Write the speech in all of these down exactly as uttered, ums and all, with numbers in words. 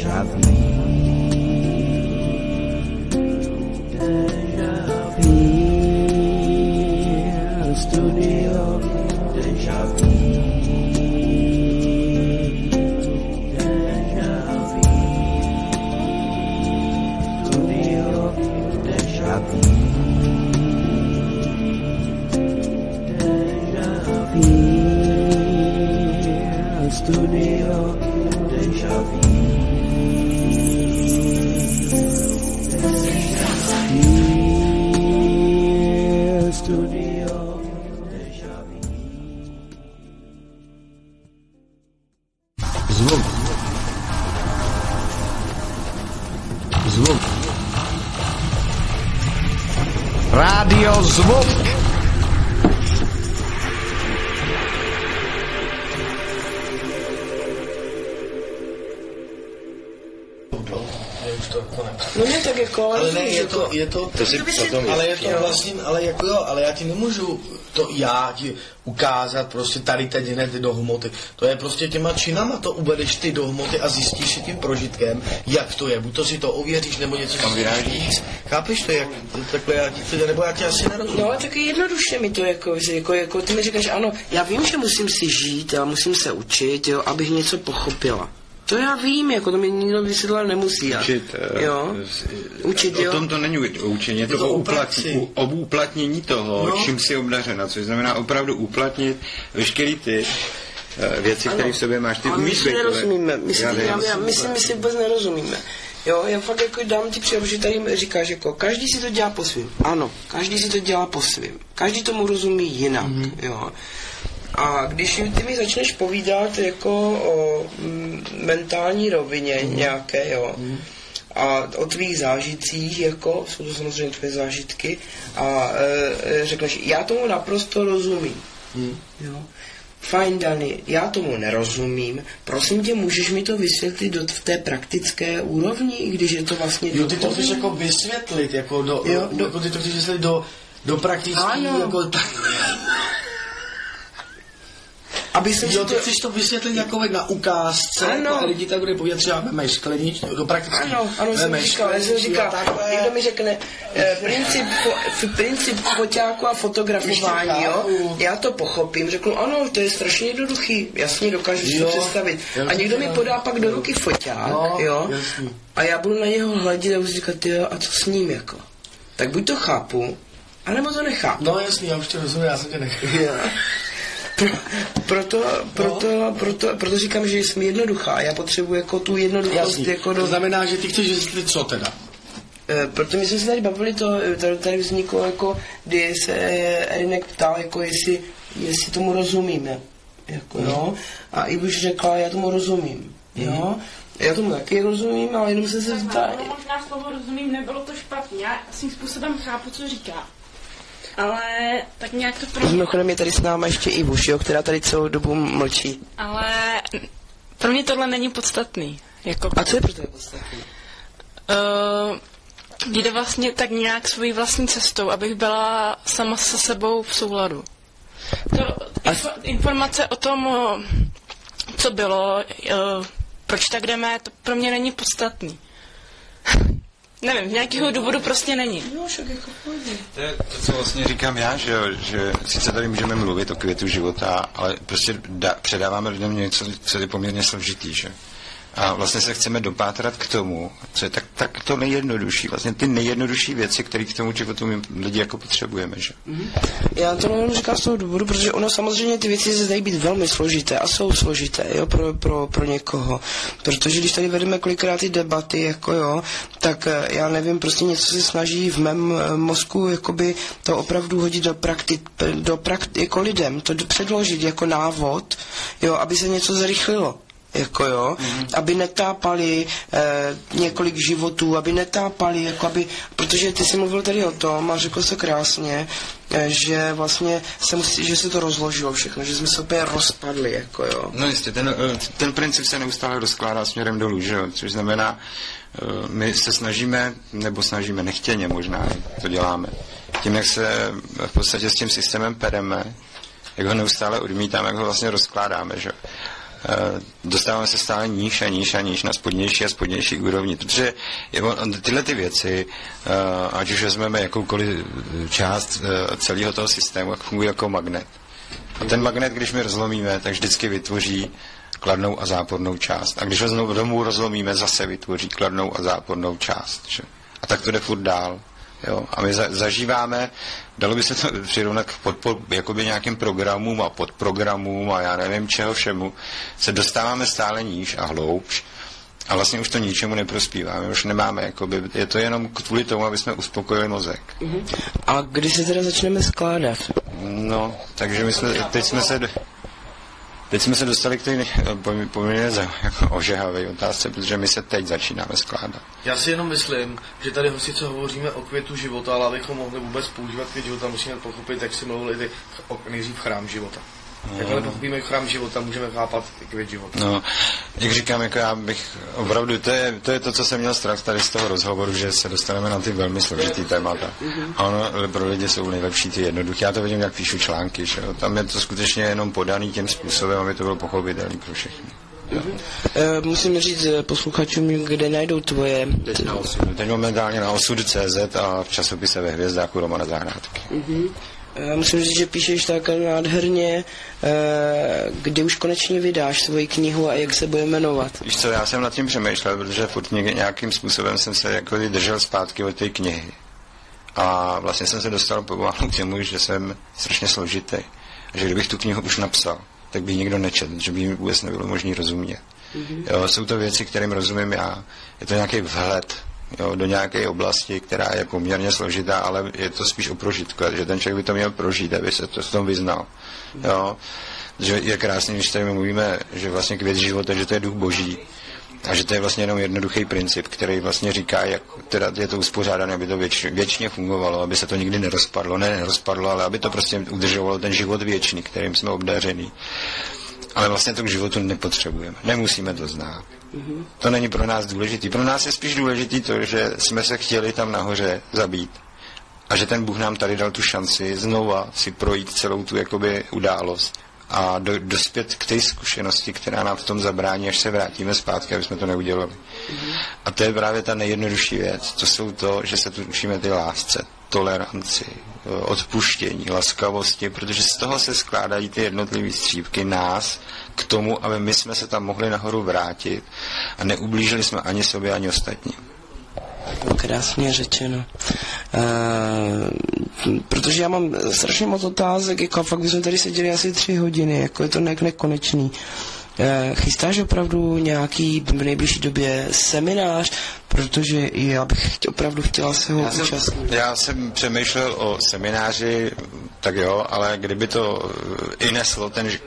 déjà vu, déjà vu, studio déjà vu, déjà vu, studio déjà vu, déjà vu, studio déjà vu. Studio déjà vu. Zvuk. Zvuk. Rádio Zvuk. No ne, tak jako, ale ne, je to, je to, to si potom, ale je to vlastně, ale jako jo, ale já ti nemůžu to já ti ukázat prostě tady teď hned do hmoty. To je prostě těma činama, to uvedeš ty do hmoty a zjistíš si tím prožitkem, jak to je. Buď to si to ověříš, nebo něco tam vyrážíš. Chápeš to, jak takhle já ti to, nebo já ti asi nerozumím. No ale taky jednoduše mi to jako, jako, jako ty mi říkáš, ano, já vím, že musím si žít, já musím se učit, jo, abych něco pochopila. To já vím, jako to mi nikdo vysvětlovat nemusí. Učit, jo. Učit, o jo. tom to není učení, je to, je to o, uplatní, o uplatnění toho, no. Čím si obdařena, což znamená opravdu uplatnit veškerý ty uh, věci, které v sobě máš. Ty my si nerozumíme, my si, já já, já, my, si, my si vůbec nerozumíme. Jo, já fakt jako dám ti příklad, že tady říkáš, jako každý si to dělá po svým. Ano, každý si to dělá po svým. Každý tomu rozumí jinak, mm-hmm. jo. A když ty mi začneš povídat jako o m, mentální rovině mm. nějaké, jo, mm. a o tvých zážitcích, jako, jsou to samozřejmě tvoje zážitky, a e, řekneš, já tomu naprosto rozumím, mm. jo. Fajn, Dani, já tomu nerozumím, prosím tě, můžeš mi to vysvětlit do, v té praktické úrovni, i když je to vlastně... Jo, ty to chceš jako vysvětlit, jako do, jo, do, jako ty to chceš vysvětlit do, do praktický, jako... Aby jsem jo, ty to... chceš to vysvětlit jako na ukázce, ano. A lidi tak bude povědět, třeba vemeš skleničku, do prakticky. Ano, ano, jsem říkal, jsem říkal, někdo mi řekne, eh, princip, princip foťáku a fotografování, jo, já to pochopím, řeknu, ano, to je strašně jednoduchý, jasně dokážu si to představit. A někdo mi podá pak do ruky foťák, no, jo, jasný. A já budu na něho hledět a budu říkat, jo, a co s ním, jako. Tak buď to chápu, anebo to nechápu. No jasný, já už tě rozumím, já jsem tě nechápu. Proto, proto, no. proto, proto říkám, že jsem jednoduchá. Já potřebuji jako tu jednoduchost. Jako do... To znamená, že ty chceš vysvětlit co teda? E, proto my jsme se tady bavili, to tady, tady vzniklo, jako, kdy se Erinek ptal, jako jestli, jestli tomu rozumíme. Jako, mm. jo? A i už řekla, já tomu rozumím. Mm. Jo? Já tomu taky rozumím, ale jenom se se zeptá. No, možná slovo rozumím, nebylo to špatně. Já svým způsobem chápu, co říká. Ale tak nějak to pro mě... Mimochodem je tady s náma ještě Ivuš, jo, která tady celou dobu mlčí. Ale pro mě tohle není podstatný. Jako... A co je pro tebe podstatný? Uh, jde vlastně tak nějak svojí vlastní cestou, abych byla sama se sebou v souladu. To, info, informace o tom, co bylo, uh, proč tak jdeme, to pro mě není podstatný. Nevím, z nějakého důvodu prostě není. No, však jako půjde. To je to, co vlastně říkám já, že, že sice tady můžeme mluvit o květu života, ale prostě da, předáváme lidem něco, co je poměrně složitý, že? A vlastně se chceme dopátrat k tomu, co je tak, tak to nejjednodušší, vlastně ty nejjednodušší věci, které k tomu životu my lidi jako potřebujeme, že? Mm-hmm. Já to jenom říkám z toho důvodu, protože ono samozřejmě ty věci se zdají být velmi složité a jsou složité, jo, pro, pro, pro někoho. Protože když tady vedeme kolikrát ty debaty, jako jo, tak já nevím, prostě něco se snaží v mém mozku, jakoby to opravdu hodit do praktik, do praktik, jako lidem, to předložit jako návod, jo, aby se něco zrychlilo. Jako jo, mm. aby netápali eh, několik životů, aby netápali, jako aby, protože ty jsi mluvil tady o tom a řekl se krásně, eh, že vlastně se musí, že se to rozložilo všechno, že jsme se úplně rozpadli, jako jo. No jistě, ten, ten princip se neustále rozkládá směrem dolů, že jo, což znamená, my se snažíme, nebo snažíme nechtěně možná, to děláme, tím, jak se v podstatě s tím systémem pereme, jak ho neustále odmítáme, jak ho vlastně rozkládáme, že jo. dostáváme se stále níž a níž a níž na spodnější a spodnější úrovni, protože tyhle ty věci, ať už vezmeme jakoukoliv část celého toho systému, jak funguje jako magnet. A ten magnet, když my rozlomíme, tak vždycky vytvoří kladnou a zápornou část. A když ho znovu rozlomíme, zase vytvoří kladnou a zápornou část. Že? A tak to jde furt dál. Jo? A my za, zažíváme, dalo by se to přirovnat k podpor, jakoby nějakým programům a podprogramům a já nevím čeho všemu, se dostáváme stále níž a hloubš a vlastně už to ničemu neprospívá. My už nemáme, jakoby, je to jenom kvůli tomu, aby jsme uspokojili mozek. Uh-huh. A kdy se teda začneme skládat? No, takže my jsme, teď jsme se... Teď jsme se dostali k té poměrně ožehavé otázce, protože my se teď začínáme skládat. Já si jenom myslím, že tady sice hovoříme o květu života, ale abychom mohli vůbec používat květ života, musíme pochopit, jak si mluvili ty nejdřív chrám života. No. Jakhle pochopíme chrám života, můžeme chápat květ života. No, jak říkám, jako já bych opravdu, to je, to je to, co jsem měl strach tady z toho rozhovoru, že se dostaneme na ty velmi složitý témata. Mm-hmm. A ono pro lidi jsou nejlepší ty jednoduché. Já to vidím, jak píšu články, že jo. Tam je to skutečně jenom podaný tím způsobem, aby to bylo pochopitelné pro všechny. Mm-hmm. E, musím říct posluchačům, kde najdou tvoje... Teď, na osudu, teď momentálně na osudu tečka cé zet a v časopise Ve hvězdáku Romana Zahrádky. Mm-hmm. Musím říct, že píšeš tak nádherně, kdy už konečně vydáš svoji knihu a jak se bude jmenovat. Víš co, já jsem nad tím přemýšlel, protože furt nějakým způsobem jsem se jako držel zpátky od té knihy. A vlastně jsem se dostal pomalu k tomu, že jsem strašně složitý. A že kdybych tu knihu už napsal, tak by ji nikdo nečetl, že by mi vůbec nebylo možné rozumět. Mm-hmm. Jo, jsou to věci, kterým rozumím já. Je to nějaký vhled. Jo, do nějaké oblasti, která je poměrně složitá, ale je to spíš o prožitku, že ten člověk by to měl prožít, aby se to s tom vyznal. Jo, že je krásný, když tady mluvíme, že vlastně květ života, že to je duch boží a že to je vlastně jenom jednoduchý princip, který vlastně říká, jak teda je to uspořádané, aby to věč, věčně fungovalo, aby se to nikdy nerozpadlo, ne nerozpadlo, ale aby to prostě udržovalo ten život věčný, kterým jsme obdaření. Ale vlastně to k životu nepotřebujeme. Nemusíme to znát. Mm-hmm. To není pro nás důležitý. Pro nás je spíš důležitý to, že jsme se chtěli tam nahoře zabít. A že ten Bůh nám tady dal tu šanci znova si projít celou tu jakoby událost a do, dospět k té zkušenosti, která nám v tom zabrání, až se vrátíme zpátky, aby jsme to neudělali. Mm-hmm. A to je právě ta nejjednodušší věc. To jsou to, že se tu učíme ty lásce, toleranci, odpuštění, laskavosti, protože z toho se skládají ty jednotlivé střípky nás k tomu, aby my jsme se tam mohli nahoru vrátit a neublížili jsme ani sobě, ani ostatním. Krásně řečeno. Uh, protože já mám strašně moc otázek, jako a fakt bychom tady seděli asi tři hodiny, jako je to ne- nekonečný. Uh, chystáš opravdu nějaký v nejbližší době seminář, protože já bych opravdu chtěla se ho účastnit. Já jsem přemýšlel o semináři, tak jo, ale kdyby to i neslo ten uh,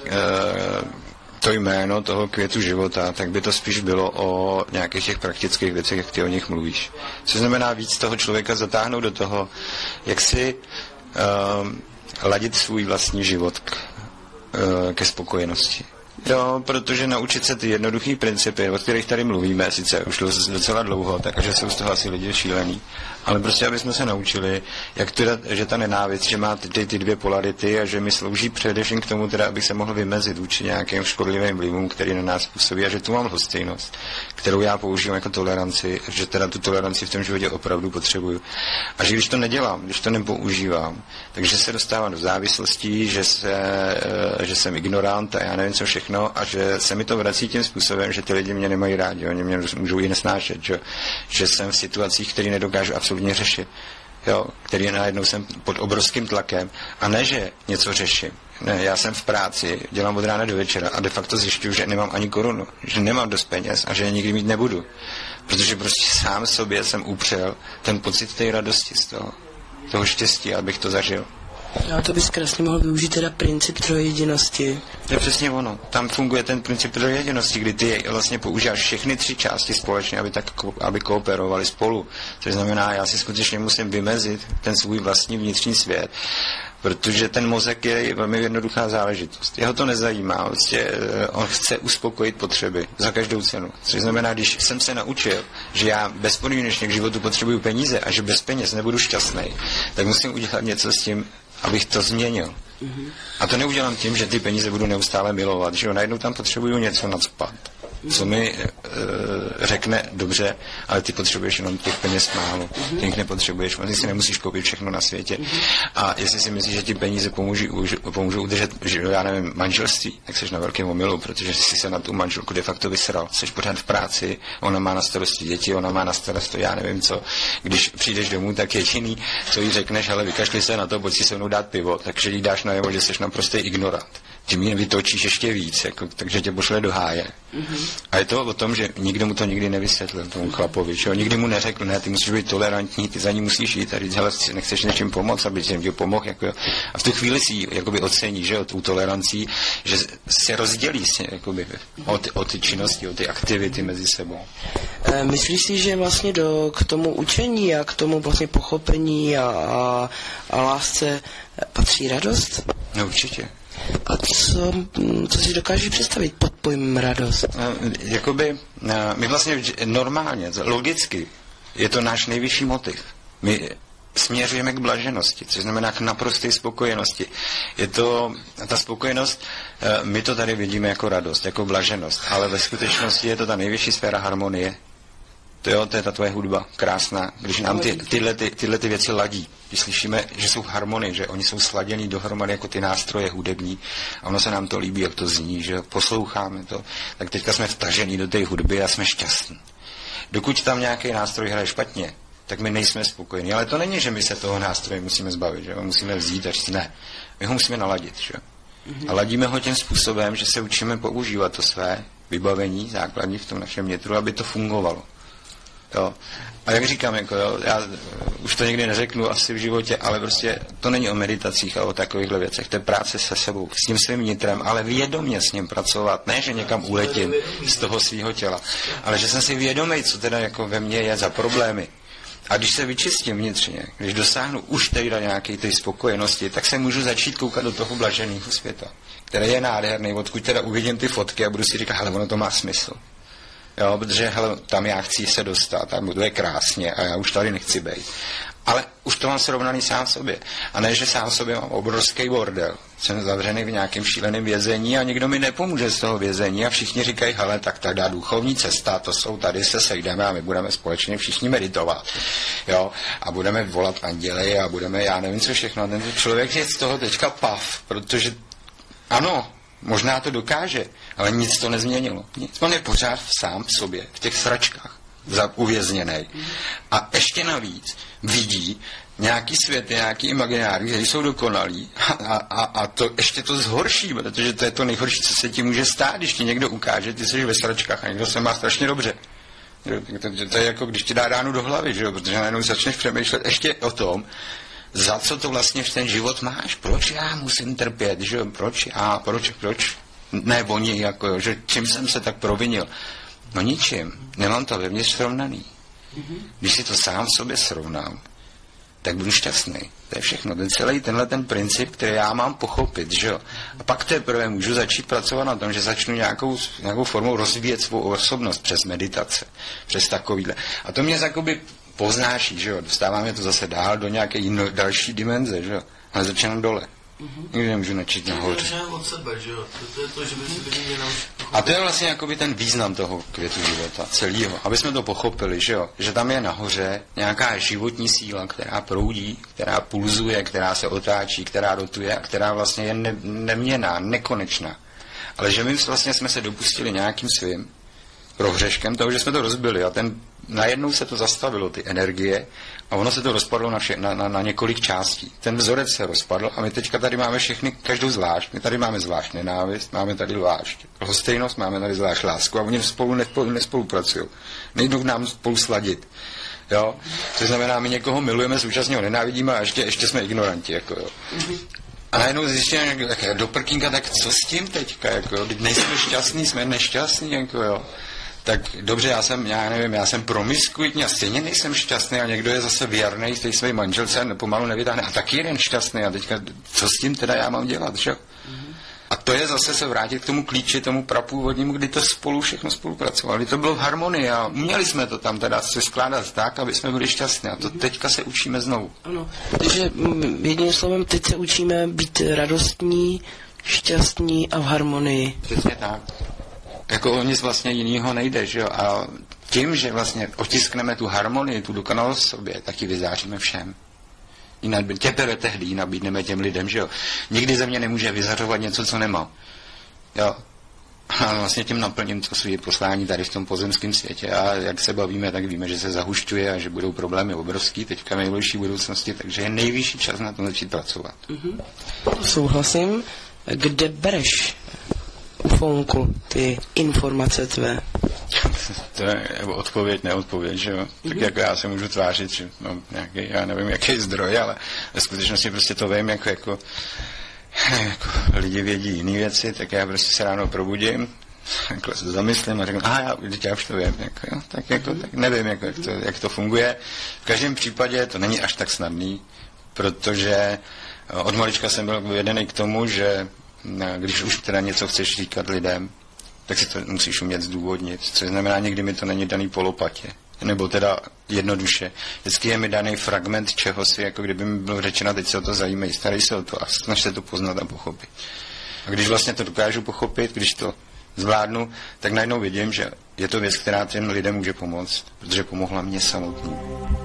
to jméno toho květu života, tak by to spíš bylo o nějakých těch praktických věcech, jak ty o nich mluvíš. Což znamená víc toho člověka zatáhnout do toho, jak si uh, ladit svůj vlastní život k, uh, ke spokojenosti. Jo, protože naučit se ty jednoduché principy, o kterých tady mluvíme, sice už docela dlouho, takže jsou z toho asi lidi šílený, ale prostě, aby jsme se naučili, jak teda, že ta nenávist, že má ty, ty dvě polarity a že mi slouží především k tomu, teda, abych se mohl vymezit vůči nějakým škodlivým vlivům, který na nás působí a že tu mám lhostejnost, kterou já používám jako toleranci, že teda tu toleranci v tom životě opravdu potřebuju. A že když to nedělám, když to nepoužívám, takže se dostávám do závislostí, že, se, že jsem ignorant a já nevím co všechno, a že se mi to vrací tím způsobem, že ty lidi mě nemají rádi, oni mě můžou i nesnášet, že, že jsem v situacích, které nedokážu absolutně řešit, jo, který najednou jsem pod obrovským tlakem a ne, že něco řeším. Ne, já jsem v práci, dělám od rána do večera a de facto zjišťuju, že nemám ani korunu, že nemám dost peněz a že je nikdy mít nebudu. Protože prostě sám sobě jsem upřel ten pocit té radosti z toho, toho štěstí, abych to zažil. No to bys krásně mohl využít teda princip trojjedinosti. To je přesně ono. Tam funguje ten princip trojjedinosti, kdy ty vlastně používáš všechny tři části společně, aby tak aby kooperovali spolu. Což znamená, já si skutečně musím vymezit ten svůj vlastní vnitřní svět, protože ten mozek je velmi jednoduchá záležitost. Jeho to nezajímá, vlastně on chce uspokojit potřeby za každou cenu. Což znamená, když jsem se naučil, že já bezpodmínečně k životu potřebuju peníze a že bez peněz nebudu šťastný, tak musím udělat něco s tím, abych to změnil. Mm-hmm. A to neudělám tím, že ty peníze budu neustále milovat, že jo, najednou tam potřebuju něco nacpat, co mi e, řekne, dobře, ale ty potřebuješ jenom těch peněz málo, mm-hmm. ty jich nepotřebuješ, ty si nemusíš koupit všechno na světě. Mm-hmm. A jestli si myslíš, že ti peníze pomůžou, pomůžou udržet, že já nevím, manželství, tak jsi na velkém omylu, protože jsi se na tu manželku de facto vysral, jsi pořád v práci, ona má na starosti děti, ona má na starosti, já nevím co. Když přijdeš domů, tak jediný, co jí řekneš, ale vykašli se na to, pojď si se mnou dát pivo, takže jí dáš najevo, že jsi naprostý ignorant. Tím ji vytočíš ještě víc, jako, takže tě pošle do háje. Mm-hmm. A je to o tom, že nikdo mu to nikdy nevysvětlil, tomu chlapovi, že jo? Nikdy mu neřekl, ne, ty musíš být tolerantní, ty za ní musíš jít a říct, hele, nechceš něčím pomoct, aby jsi jim pomohl, jako jo. A v tu chvíli si jakoby ocení, že jo, tou tolerancí, že se rozdělí se, jakoby, o ty, o ty činnosti, o ty aktivity mezi sebou. E, myslíš si, že vlastně do, k tomu učení a k tomu vlastně pochopení a, a, a lásce patří radost? No určitě. A co, co si dokážeš představit pod pojmem radost? Jakoby, my vlastně normálně, logicky, je to náš nejvyšší motiv. My směřujeme k blaženosti, což znamená k naprosté spokojenosti. Je to, ta spokojenost, my to tady vidíme jako radost, jako blaženost, ale ve skutečnosti je to ta nejvyšší sféra harmonie. To jo, to je ta tvoje hudba, krásná. Když nám ty, tyhle, ty, tyhle ty věci ladí, když slyšíme, že jsou v harmonii, že oni jsou sladěný dohromady jako ty nástroje hudební a ono se nám to líbí, jak to zní, že posloucháme to, tak teďka jsme vtažený do té hudby a jsme šťastní. Dokud tam nějaký nástroj hraje špatně, tak my nejsme spokojení. Ale to není, že my se toho nástroje musíme zbavit, že ho musíme vzít až ne. My ho musíme naladit, že? A ladíme ho tím způsobem, že se učíme používat to své vybavení základní v tom našem nitru, aby to fungovalo. Jo. A jak říkám, jako jo, já už to nikdy neřeknu asi v životě, ale prostě to není o meditacích a o takovýchhle věcech, to je práce se sebou, s tím svým nitrem, ale vědomě s ním pracovat, ne, že někam uletím z toho svého těla, ale že jsem si vědomý, co teda jako ve mně je za problémy. A když se vyčistím vnitřně, když dosáhnu už teda nějaké té spokojenosti, tak se můžu začít koukat do toho blaženého světa, který je nádherný, odkud teda uvidím ty fotky a budu si říkat, hele, ono to má smysl. Jo, protože hele, tam já chci se dostat, tam to je krásně a já už tady nechci být. Ale už to mám srovnaný sám sobě. A ne, že sám sobě mám obrovský bordel. Jsem zavřený v nějakém šíleném vězení a nikdo mi nepomůže z toho vězení a všichni říkají, hele, tak tak dá duchovní cesta, to jsou tady, se sejdeme a my budeme společně všichni meditovat. Jo, a budeme volat anděly a budeme, já nevím co všechno. Ten člověk je z toho teďka pav, protože ano, možná to dokáže, ale nic to nezměnilo. Nic. On je pořád sám v sobě, v těch sračkách, uvězněnej. A ještě navíc vidí nějaký svět, nějaký imaginární, který jsou dokonalí a, a, a to ještě to zhorší, protože to je to nejhorší, co se ti může stát, když ti někdo ukáže, ty jsi ve sračkách a někdo se má strašně dobře. To, to je jako, když ti dá ránu do hlavy, že jo? Protože najednou začneš přemýšlet ještě o tom, za co to vlastně v ten život máš, proč já musím trpět, že jo? Proč já, proč, proč, ne oni, jako, že čím jsem se tak provinil. No ničím, nemám to vevnitř srovnaný. Když si to sám v sobě srovnám, tak budu šťastný. To je všechno. Ten celý tenhle ten princip, který já mám pochopit, že jo. A pak teprve můžu začít pracovat na tom, že začnu nějakou, nějakou formou rozvíjet svou osobnost přes meditace, přes takovýhle. A to mě jakoby poznáší, že jo. Dostáváme to zase dál do nějaké jiné, další dimenze, že jo. Ale začínám dole. Mm-hmm. Nikdy nemůžu načít nahoře. od sebe, že jo? To je to, že by si lidi měli a to je vlastně jakoby ten význam toho květu života, celého. Aby jsme to pochopili, že jo? Že tam je nahoře nějaká životní síla, která proudí, která pulzuje, která se otáčí, která rotuje a která vlastně je ne- neměnná, nekonečná. Ale že my vlastně jsme se dopustili nějakým svým prohřeškem toho, že jsme to rozbili a ten najednou se to zastavilo, ty energie, a ono se to rozpadlo na, vše, na, na, na několik částí. Ten vzorec se rozpadl a my teďka tady máme všechny, každou zvlášť. My tady máme zvlášť nenávist, máme tady zvlášť lhostejnost, máme tady zvlášť lásku a oni spolu nespolu, nespolupracují. Nejdou k nám spolu sladit. Jo? To znamená, my někoho milujeme, současně ho nenávidíme a ještě, ještě jsme ignoranti. Jako, jo. A najednou zjistíme, jak do prkínka, tak co s tím teďka? Jako, jo? Teď nejsme šťastní, jsme nešťastní. Jako, jo. Tak dobře, já jsem, já nevím, já jsem promiskuitní a stejně nejsem šťastný a někdo je zase věrnej v té své manželce a pomalu nevytáhne a taky jeden šťastný a teďka co s tím teda já mám dělat, že? Mm-hmm. A to je zase se vrátit k tomu klíči, tomu prapůvodnímu, kdy to spolu všechno spolupracovalo. Kdy to bylo v harmonii a uměli jsme to tam teda se skládat tak, aby jsme byli šťastní. A to teďka se učíme znovu. Ano, takže mm, jedním slovem teď se učíme být radostní, šťastní a v harmonii. Přesně tak. Jako o nic vlastně jiného nejde, že jo? A tím, že vlastně otiskneme tu harmonii, tu dokonalost v sobě, tak ji vyzáříme všem. Jinak teprve tehdy ji nabídneme těm lidem, že jo. Nikdy ze mě nemůže vyzařovat něco, co nemá. Jo. A vlastně tím naplním to své poslání tady v tom pozemském světě. A jak se bavíme, tak víme, že se zahušťuje a že budou problémy obrovský teďka v nejbližší budoucnosti, takže je nejvyšší čas na tom začít pracovat. Mm-hmm. Souhlasím. Kde bereš, Ufonku, ty informace tvé? To je odpověď, neodpověď, že jo? Mm-hmm. Tak jako já se můžu tvářit, že mám nějaký, já nevím, jaký zdroj, ale ve skutečnosti prostě to vím, jako, jako, jako lidi vědí jiné věci, tak já prostě se ráno probudím, takhle se zamyslím a řeknu, aha, já, já už to vím, jako, jo, tak, jako, mm-hmm. tak nevím, jako, jak, to, jak to funguje. V každém případě to není až tak snadný, protože od malička jsem byl vedený k tomu, že když už teda něco chceš říkat lidem, tak si to musíš umět zdůvodnit, což znamená, někdy mi to není daný po lopatě, nebo teda jednoduše. Vždycky je mi daný fragment čehosi, jako kdyby mi bylo řečeno, teď se o to zajímají, starej se o to a snaž se to poznat a pochopit. A když vlastně to dokážu pochopit, když to zvládnu, tak najednou vidím, že je to věc, která těm lidem může pomoct, protože pomohla mě samotný.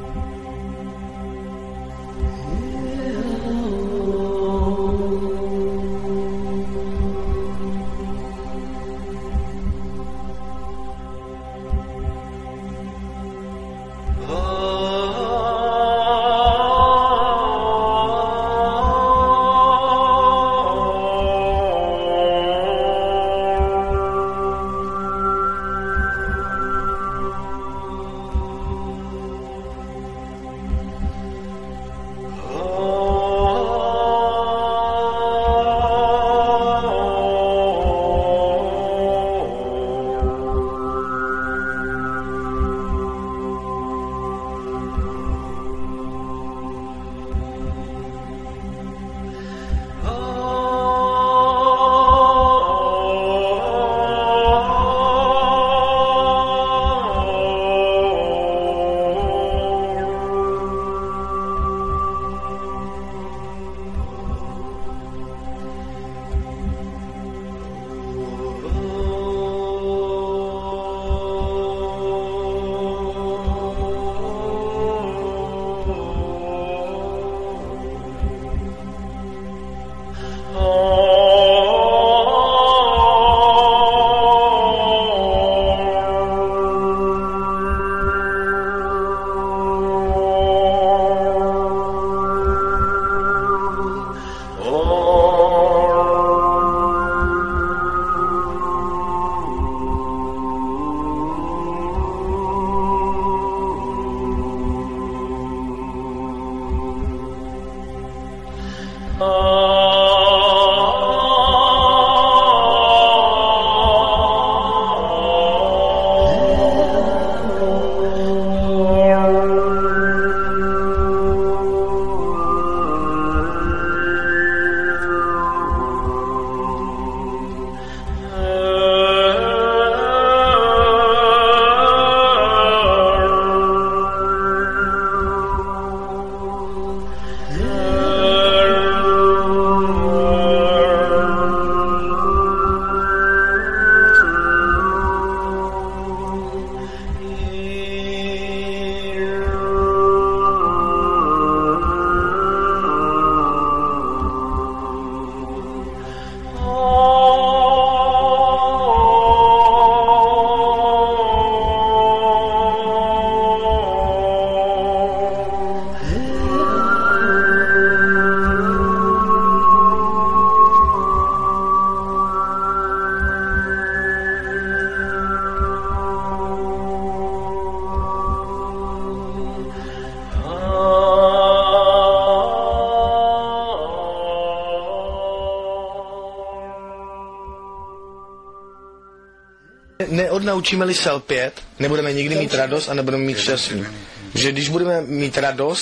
Neodnaučíme-li se lpět, nebudeme nikdy mít radost a nebudeme mít šťastí. Že když budeme mít radost,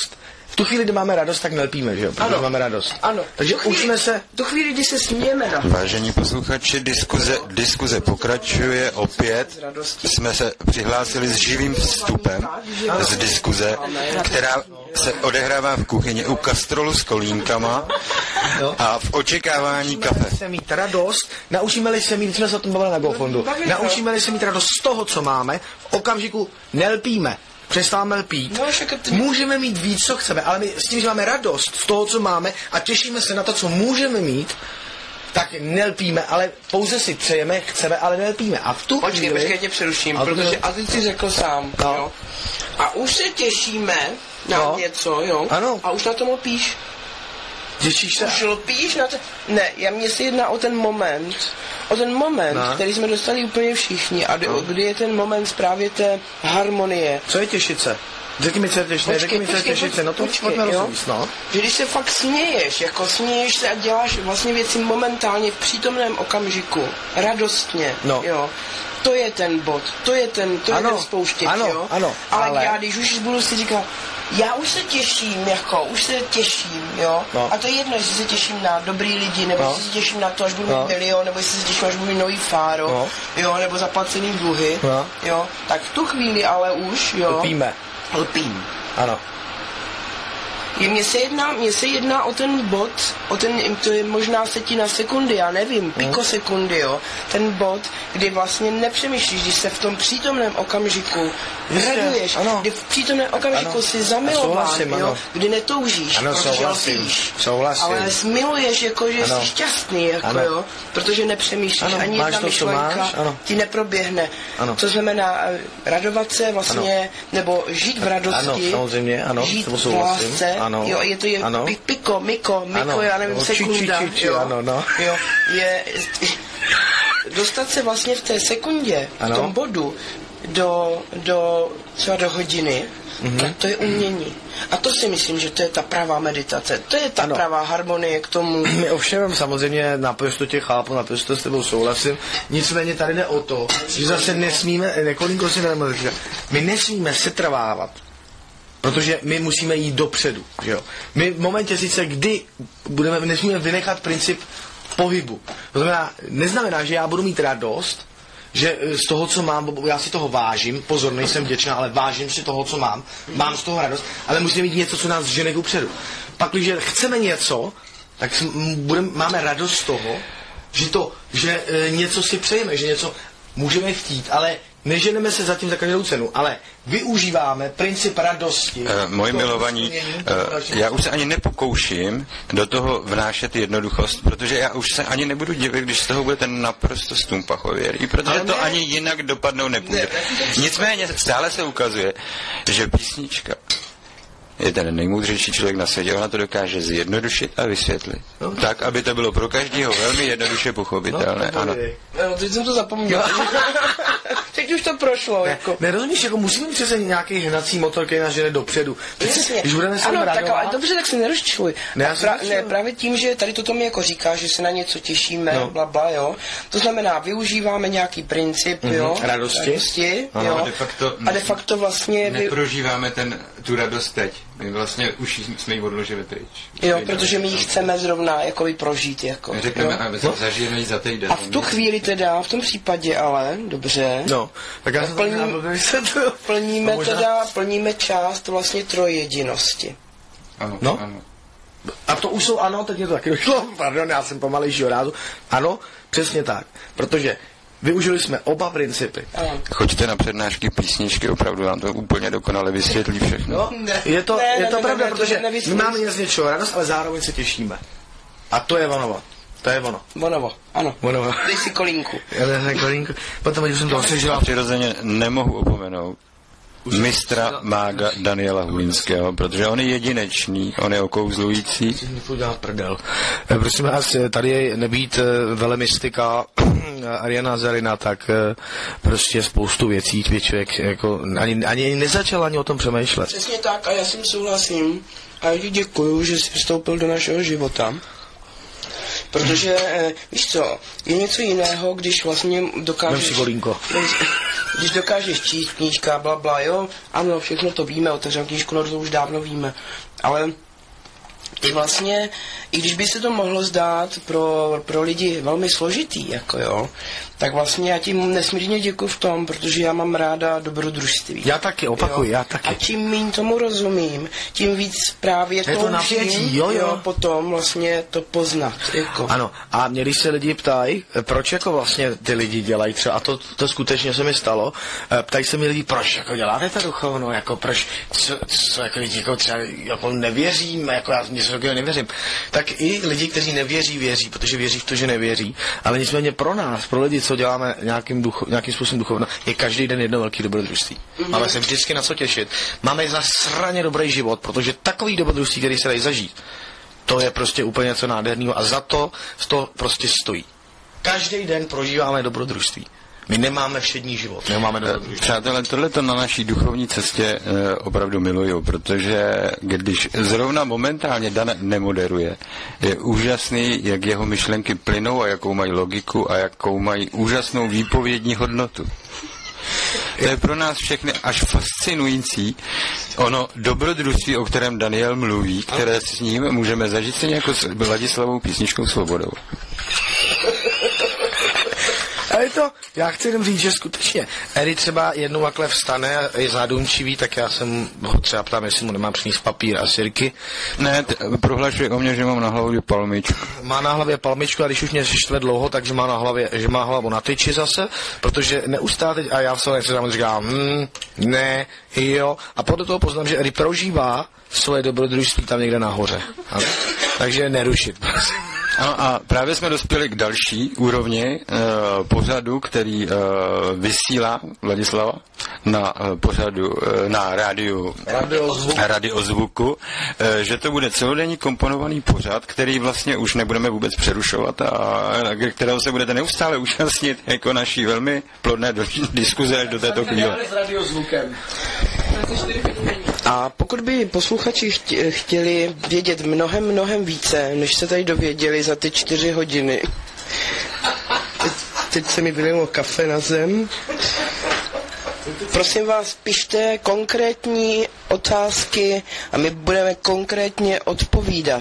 v tu chvíli, kdy máme radost, tak nelpíme, že jo? Protože Ano. máme radost. Ano. Takže Tu chvíli- učíme se... Tu chvíli, kdy se smějeme na Vážení posluchači, diskuze, diskuze pokračuje opět. Jsme se přihlásili s živým vstupem z diskuze, která se odehrává v kuchyni u kastrolu s kolínkama a v očekávání kafe. Naučíme se mít radost, naučíme-li se mít, jsme se o tom bavili na GoFondu, naučíme-li se mít radost z toho, co máme, v okamžiku nelpíme. Přestáváme lpít. No, však ty- Můžeme mít víc, co chceme, ale my s tím, že máme radost z toho, co máme a těšíme se na to, co můžeme mít, tak nelpíme, ale pouze si přejeme, chceme, ale nelpíme. A v tu Počkej, chvíli... počkej, tě přeruším, A to- protože a ty jsi řekl sám, No. jo. A už se těšíme na No. něco, jo. Ano. A už na tom lpíš. Těšíš se? Už lpíš na to. Ne, já mně se jedná o ten moment, o ten moment, No. který jsme dostali úplně všichni a kdy, kdy je ten moment právě té harmonie. Co je těšit se? Řekni mi, co je těšit se, řekni mi, co je těšit se, no to počkej, pojďme jo. rozvíct, no. Že když se fakt směješ, jako směješ se a děláš vlastně věci momentálně v přítomném okamžiku, radostně, No. jo. To je ten bod, to je ten, to Ano, je ten spouštěč, ano, jo. ano, ale, ale- já, když už budu si říkat, já už se těším, jako, už se těším, jo. No. A to je jedno, jestli se těším na dobrý lidi, nebo No. jestli se těším na to, až budu No. mít milion, nebo jestli se těším, až budu mít nový fáro, No. jo, nebo zaplacený dluhy, No. jo. Tak v tu chvíli ale už, jo. Lpíme, Lpím. ano. Je, mně, se jedná, mně se jedná o ten bod, o ten, to je možná setina sekundy, já nevím, pikosekundy, jo. Ten bod, kdy vlastně nepřemýšlíš, když se v tom přítomném okamžiku Jistě, raduješ, ano. kdy v přítomném okamžiku Ano. jsi A zamilován, souhlasím, jo, ano. kdy netoužíš, Ano, protože souhlasím, lpíš, souhlasím. ale smiluješ, jako, že Ano. jsi šťastný, jako, Ano. jo, protože nepřemýšlíš, Ano, ani máš jedna to, co myšlenka máš, ano. ti neproběhne. Ano. To znamená eh, radovat se vlastně, nebo žít v radosti, Ano, samozřejmě, ano, s žít tebou v souhlasím, lásce, ano. jo, je to je Ano. pi- piko, miko, miko, Ano. já nevím, No, či, či, sekunda, či, či, jo, ano, no. jo, je dostat se vlastně v té sekundě, Ano. v tom bodu, do, do třeba do hodiny, mm-hmm. tak to je umění. A to si myslím, že to je ta pravá meditace, to je ta Ano. pravá harmonie k tomu. My ovšem samozřejmě naprosto tě chápu, naprosto s tebou souhlasím, nicméně tady jde o to, že zase nesmíme, nekolinko si nevím, my nesmíme setrvávat, protože my musíme jít dopředu, že jo. My v momentě sice, kdy budeme, nesmíme vynechat princip pohybu. To znamená, neznamená, že já budu mít radost, že z toho, co mám, já si toho vážím, pozor, nejsem vděčná, ale vážím si toho, co mám, mám z toho radost, ale musíme mít něco, co nás žene kupředu. Pak, když chceme něco, tak s- m- budem, máme radost z toho, že, to, že e, něco si přejeme, že něco můžeme chtít, ale neženeme se zatím za každou cenu, ale využíváme princip radosti. Uh, moji toho milovaní, umění, toho uh, dalšího. já už se ani nepokouším do toho vnášet jednoduchost, protože já už se ani nebudu divit, když z toho bude ten naprosto stumpachověrý, protože Ale to ne. ani jinak dopadnout nepůjde. Ne, Nicméně stále se ukazuje, že písnička je ten nejmoudřejší člověk na světě, ona to dokáže zjednodušit a vysvětlit. No. Tak, aby to bylo pro každého velmi jednoduše pochopitelné. No, Ano. No, teď jsem to zapomněl. Teď už to prošlo, Ne, jako. nerozumíš, jako musíme mít přece nějaký hnací motor, který nás žene dopředu. Přece, Jasně. když budeme se ano, tak radovat, ale dobře, tak se nerozčiluj. Ne, já A se pra, rozčiluju. ne, právě tím, že tady toto mi jako říká, že se na něco těšíme, No. bla, bla, jo. To znamená, využíváme nějaký princip, jo. Radosti. Radosti, Ano, jo. a de facto- a de facto vlastně... Vy, Neprožíváme ten, tu radost teď. My vlastně už jsme ji odložili pryč. jo, protože my ji chceme zrovna jakoby prožít, jako. Řekneme, jo. aby zažijeme ji za týden. A v tu chvíli teda, v tom případě ale, dobře, No, tak já jsem Plní- to vysvětlil. plníme A možná- teda, plníme část vlastně trojjedinosti. Ano, No. ano. A to už jsou ano, teď mě to taky došlo, pardon, já jsem pomalejšího rázu. Ano, přesně tak, protože využili jsme oba principy. Ano. Choďte na přednášky písničky, opravdu vám to úplně dokonale vysvětlí všechno. No, je to, Ne, je ne, to ne, pravda, ne, to protože nevysvětlí. my máme z něčeho radost, ale zároveň se těšíme. A to je ono. To je ono. Bonovo, ano. Ono. Dej si kolínku. Já ne, kolínku. Potom, když jsem to A osvěžila. přirozeně nemohu opomenout mistra mága Daniela Hulínského, protože on je jedinečný, on je okouzlující. Mi to dělá prdel. Eh, Prosím vás, eh, tady je nebýt eh, velemystika Ariana Zarina, tak eh, prostě spoustu věcí, kdy člověk jako ani, ani nezačal ani o tom přemýšlet. Přesně tak a já s tím souhlasím a já ti děkuju, že jsi vstoupil do našeho života. Protože, eh, víš co, je něco jiného, když vlastně Vem dokážeš... si kolínko. když dokážeš číst knížka, bla, bla, jo, ano, všechno to víme, otevřeme knížku, no to už dávno víme, ale i vlastně, i když by se to mohlo zdát pro, pro lidi velmi složitý, jako jo, tak vlastně já tím nesmírně děkuji v tom, protože já mám ráda dobrodružství. Já taky, opakuji, jo? já taky. A čím méně tomu rozumím, tím víc právě Je to napětí, jo, jo. jo, potom vlastně to poznat, jako. Ano, a mě když se lidi ptají, proč jako vlastně ty lidi dělají třeba, a to, to skutečně se mi stalo, ptají se mi lidi, proč jako děláte to duchovno, jako proč, co, co jako lidi jako třeba jako nevěřím, jako já něco takového nevěřím, tak i lidi, kteří nevěří, věří, protože věří v to, že nevěří, ale nicméně pro nás, pro lidi, co děláme nějakým, ducho, nějakým způsobem duchovno, je každý den jedno velký dobrodružství. Mm-hmm. Máme se vždycky na co těšit, máme zasraně dobrý život, protože takový dobrodružství, který se dají zažít, to je prostě úplně něco nádherného a za to to prostě stojí. Každý den prožíváme dobrodružství. My nemáme všední život, nemáme dobrodružství. Přátelé, tohleto na naší duchovní cestě e, opravdu miluju, protože když zrovna momentálně Dan nemoderuje, je úžasný, jak jeho myšlenky plynou a jakou mají logiku a jakou mají úžasnou výpovědní hodnotu. To je pro nás všechny až fascinující ono dobrodružství, o kterém Daniel mluví, které s ním můžeme zažít stejně jako s Ladislavou písničkou Svobodou. A je to, já chci jenom říct, že skutečně Eri třeba jednou takhle vstane a je zádumčivý, tak já jsem ho třeba ptám, jestli mu nemám přinést papír a sirky. Ne, t- prohlašuje o mě, že mám na hlavě palmičku. Má na hlavě palmičku a když už mě štve dlouho, takže má na hlavě, že má hlavu na tyči zase, protože neustále teď, a já v sobě se říkám, hm, ne, jo, a podle toho poznám, že Eri prožívá svoje dobrodružství tam někde nahoře. Ano. Takže nerušit. Ano, a právě jsme dospěli k další úrovni e, pořadu, který e, vysílá Vladislava na e, pořadu, e, na rádiu Radiozvuku, radiozvuku e, že to bude celodenní komponovaný pořad, který vlastně už nebudeme vůbec přerušovat a, a kterého se budete neustále účastnit jako naší velmi plodné do, diskuze až do této chvíle. s radiozvukem. A pokud by posluchači chtěli vědět mnohem, mnohem více, než se tady dověděli za ty čtyři hodiny. Teď, teď se mi vylilo kafe na zem. Prosím vás, pište konkrétní otázky a my budeme konkrétně odpovídat.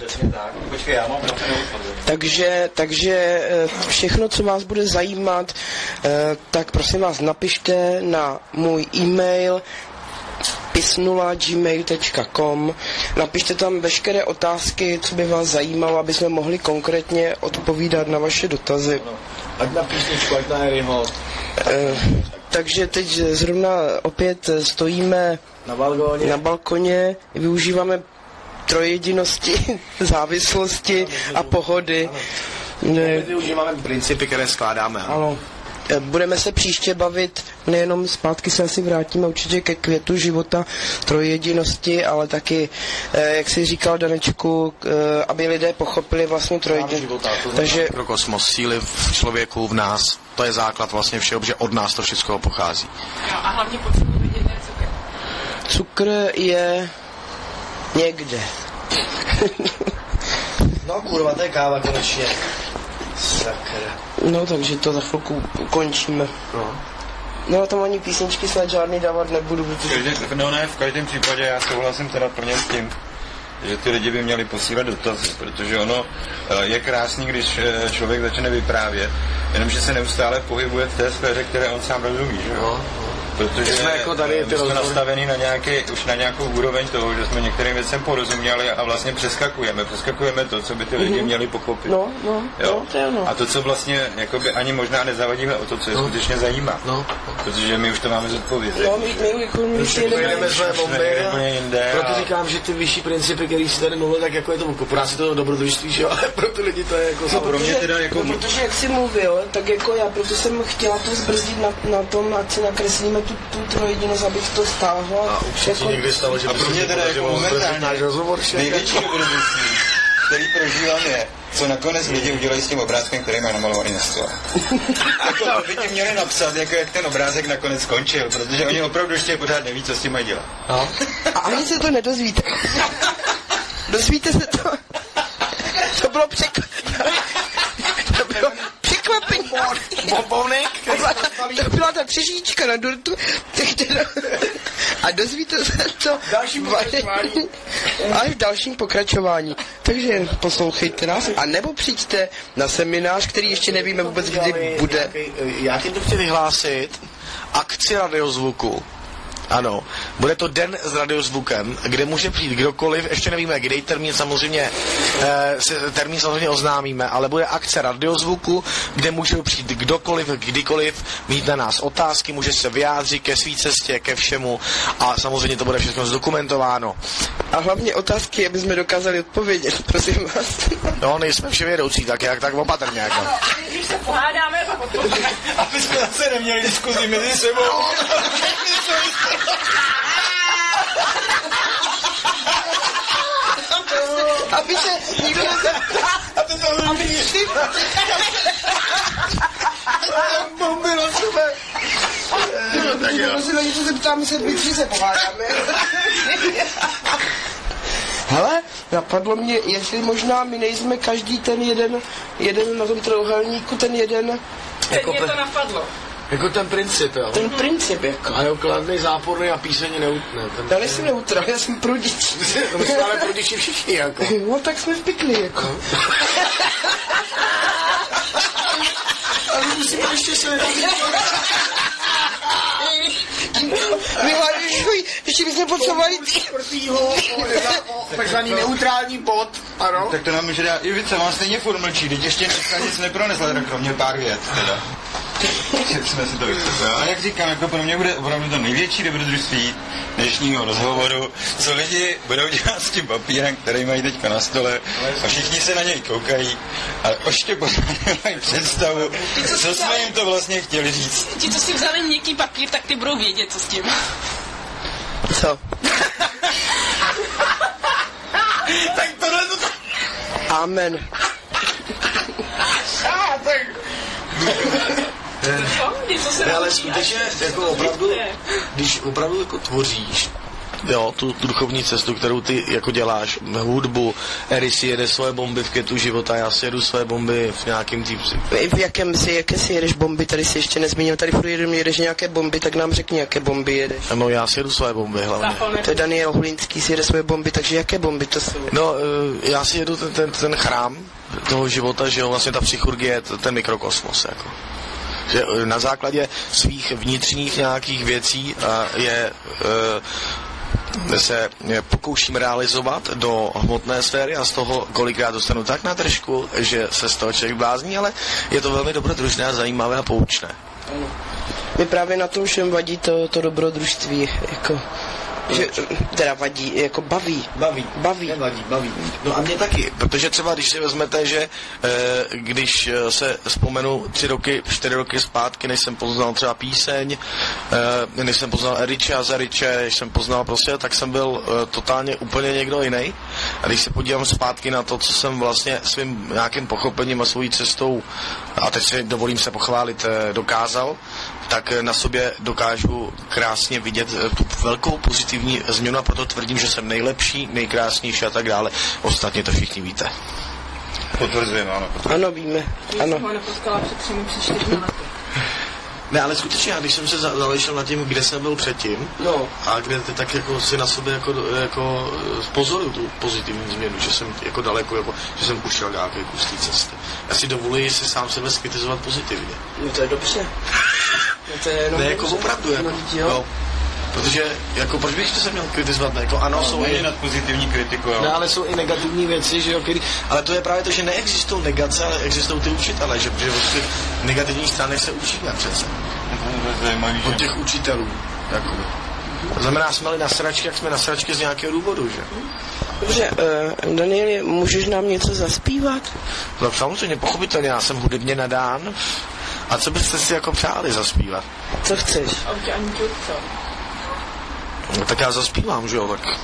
Takže, takže všechno, co vás bude zajímat, tak prosím vás napište na můj e-mail pisnula gmail tečka com. Napište tam veškeré otázky, co by vás zajímalo, aby jsme mohli konkrétně odpovídat na vaše dotazy. Ať na písničku, ať na Harryho. E, takže teď zrovna opět stojíme na balkóně, na balkoně využíváme trojjedinosti, závislosti a pohody. My využíváme principy, které skládáme. Ano. Budeme se příště bavit, nejenom zpátky se asi vrátíme určitě ke květu života, trojjedinosti, ale taky, jak jsi říkal, Danečku, aby lidé pochopili vlastně trojjedinost. Takže pro kosmos, síly v člověku, v nás, to je základ vlastně všeho, že od nás to všechno pochází. No a hlavně potřebuji vidět, je cukr. Cukr je někde. No kurva, to je káva konečně. Sakra. No, takže to za chvilku ukončíme. No. No a tam ani písničky snad žádný dávat nebudu, protože... No ne, v každém případě já souhlasím teda plně s tím, že ty lidi by měli posílat dotazy, protože ono je krásný, když člověk začne vyprávět, jenomže se neustále pohybuje v té sféře, které on sám rozumí, že jo? Protože jsme, jako tady my jsme nastavení na nějaký, už na nějakou úroveň toho, že jsme některým věcem porozuměli a vlastně přeskakujeme. Přeskakujeme to, co by ty lidi měli pochopit. No, no, jo? no, to je ono. A to, co vlastně jakoby ani možná nezavadíme o to, co je no. skutečně zajímá. No. Protože my už to máme zodpovědět. No, my, my, jako, my, my si jedeme své bomby a proto a... říkám, že ty vyšší principy, který si tady mluvil, tak jako je to pro nás je to dobrodružství, že jo, ale pro ty lidi to je jako... No, pro protože, mě teda jako... no, protože jak jsi mluvil, tak jako já, proto jsem chtěla to zbrzdit na, na tom, ať si nakreslíme tu, tu trojjedinost, abych to stáhla. A už jako... někdy stalo, že... A pro mě teda jako momentálně největší dobrodružství, který prožívám je, co nakonec lidi udělají s tím obrázkem, který mají namalovaný na stole. Jako by ti měli napsat, jako jak ten obrázek nakonec skončil, protože oni opravdu ještě pořád neví, co s tím mají dělat. No. A ani se to nedozvíte. Dozvíte se to? To bylo překvapení. To bylo překvapení. Bombovnik. To byla, to byla ta třešíčka na dortu. A dozvíte se to Další pokračování. až v dalším pokračování. Takže poslouchejte nás, a nebo přijďte na seminář, který ještě nevíme vůbec, kdy bude. Já ti to chci vyhlásit. Akci radiozvuku. Ano, bude to den s radiozvukem, kde může přijít kdokoliv, ještě nevíme, kdy termín samozřejmě, eh, se, termín samozřejmě oznámíme, ale bude akce radiozvuku, kde může přijít kdokoliv, kdykoliv, mít na nás otázky, může se vyjádřit ke své cestě, ke všemu a samozřejmě to bude všechno zdokumentováno. A hlavně otázky, aby jsme dokázali odpovědět, prosím vás. No, nejsme vševědoucí, tak jak tak opatrně jako. Když se pohádáme, pak odpovědět. Aby jsme zase neměli diskuzi mezi sebou. Aby se nikdo nezeptal. Aby to aby šli. Bomby na sebe. Tak jo. Prosím, něco zeptáme se, my tři se pohádáme. Hele, napadlo mě, jestli možná my nejsme každý ten jeden, jeden na tom trojuhelníku, ten jeden... Teď mě to napadlo. Jako ten princip, jo. Ten princip, jako. A jo, kladný, záporný a píseň neutné. Já nejsem neutral, já jsem prudič. To jsme ale prudiči všichni, jako. No tak jsme v pikli, jako. Ale musíme ještě se... Vyhladuj, ještě bychom potřebovali... Takzvaný neutrální bod, ano. Tak to nám může dát Ivice, vám stejně furt mlčí, teď ještě dneska nic nepronesla, tak kromě pár vět, teda. Jsme si to vycestili. A jak říkám, jako pro mě bude opravdu to největší dobrodružství dnešního rozhovoru, co lidi budou dělat s tím papírem, který mají teďka na stole a všichni se na něj koukají a ještě mají představu, co jsme jim to vlastně chtěli říct. Ti, co si vzali měkký papír, tak ty budou vědět, co s tím. Co? Tak tohle to... Amen. Ne, ale skutečně, jako opravdu, když opravdu jako tvoříš, jo, tu, tu duchovní cestu, kterou ty jako děláš, hudbu, Eri si jede svoje bomby v ketu života, já si jedu své bomby v nějakým tým... V jakém si, jaké si jedeš bomby, tady si ještě nezmínil, tady furt jedeš, jedeš nějaké bomby, tak nám řekni, jaké bomby jedeš. No, já si jedu své bomby hlavně. To je Daniel Hulínský, si jede svoje bomby, takže jaké bomby to jsou? No, já si jedu ten, ten, ten chrám toho života, že jo, vlastně ta psychurgie, ten mikrokosmos, jako. Že na základě svých vnitřních nějakých věcí je, se pokouším realizovat do hmotné sféry a z toho kolikrát dostanu tak na držku, že se z toho člověk blázní, ale je to velmi dobrodružné, zajímavé a poučné. Mi právě na tom všem vadí to, to dobrodružství, jako... Že, teda vadí, jako baví. Baví. Baví. Nevadí, baví. No a mě taky, protože třeba když si vezmete, že e, když se vzpomenu tři roky, čtyři roky zpátky, než jsem poznal třeba píseň, e, než jsem poznal Eriče a Zariče, než jsem poznal prostě, tak jsem byl e, totálně úplně někdo jiný. A když se podívám zpátky na to, co jsem vlastně svým nějakým pochopením a svojí cestou, a teď si dovolím se pochválit, e, dokázal, tak na sobě dokážu krásně vidět tu velkou pozitivní změnu a proto tvrdím, že jsem nejlepší, nejkrásnější a tak dále. Ostatně to všichni víte. Potvrzujeme, ano. Potvrzujeme. Ano, víme. Ano. Ho nepotkala před třemi, před čtyřmi lety. Ne, ale skutečně, já když jsem se zamýšlel nad tím, kde jsem byl předtím, No. a kde ty tak jako si na sobě jako, jako pozoruju tu pozitivní změnu, že jsem jako daleko, jako, že jsem ušel nějaké kus té cesty. Já si dovoluji si sám sebe skritizovat pozitivně. No to je dobře. No to je jenom Ne, jako dobře. opravdu, jako, No, jo. no, protože, jako, proč bych se měl kritizovat, ne, jako, ano, jsou Není i, nad pozitivní kritiku, jo. ne, ale jsou i negativní věci, že jo, který, ale to je právě to, že neexistují negace, ale existují ty učitele, že, že od těch negativních stránek se učíme přece. To je zajímavý, Od že? těch učitelů, jako. To znamená, jsme-li na sračky, jak jsme na sračky z nějakého důvodu, že? Dobře, uh, Danieli, můžeš nám něco zaspívat? No samozřejmě, pochopitelně, já jsem hudebně nadán. A co byste si jako přáli zaspívat? Co chceš? A už tě ani tě co? No tak já zaspívám, že jo, tak...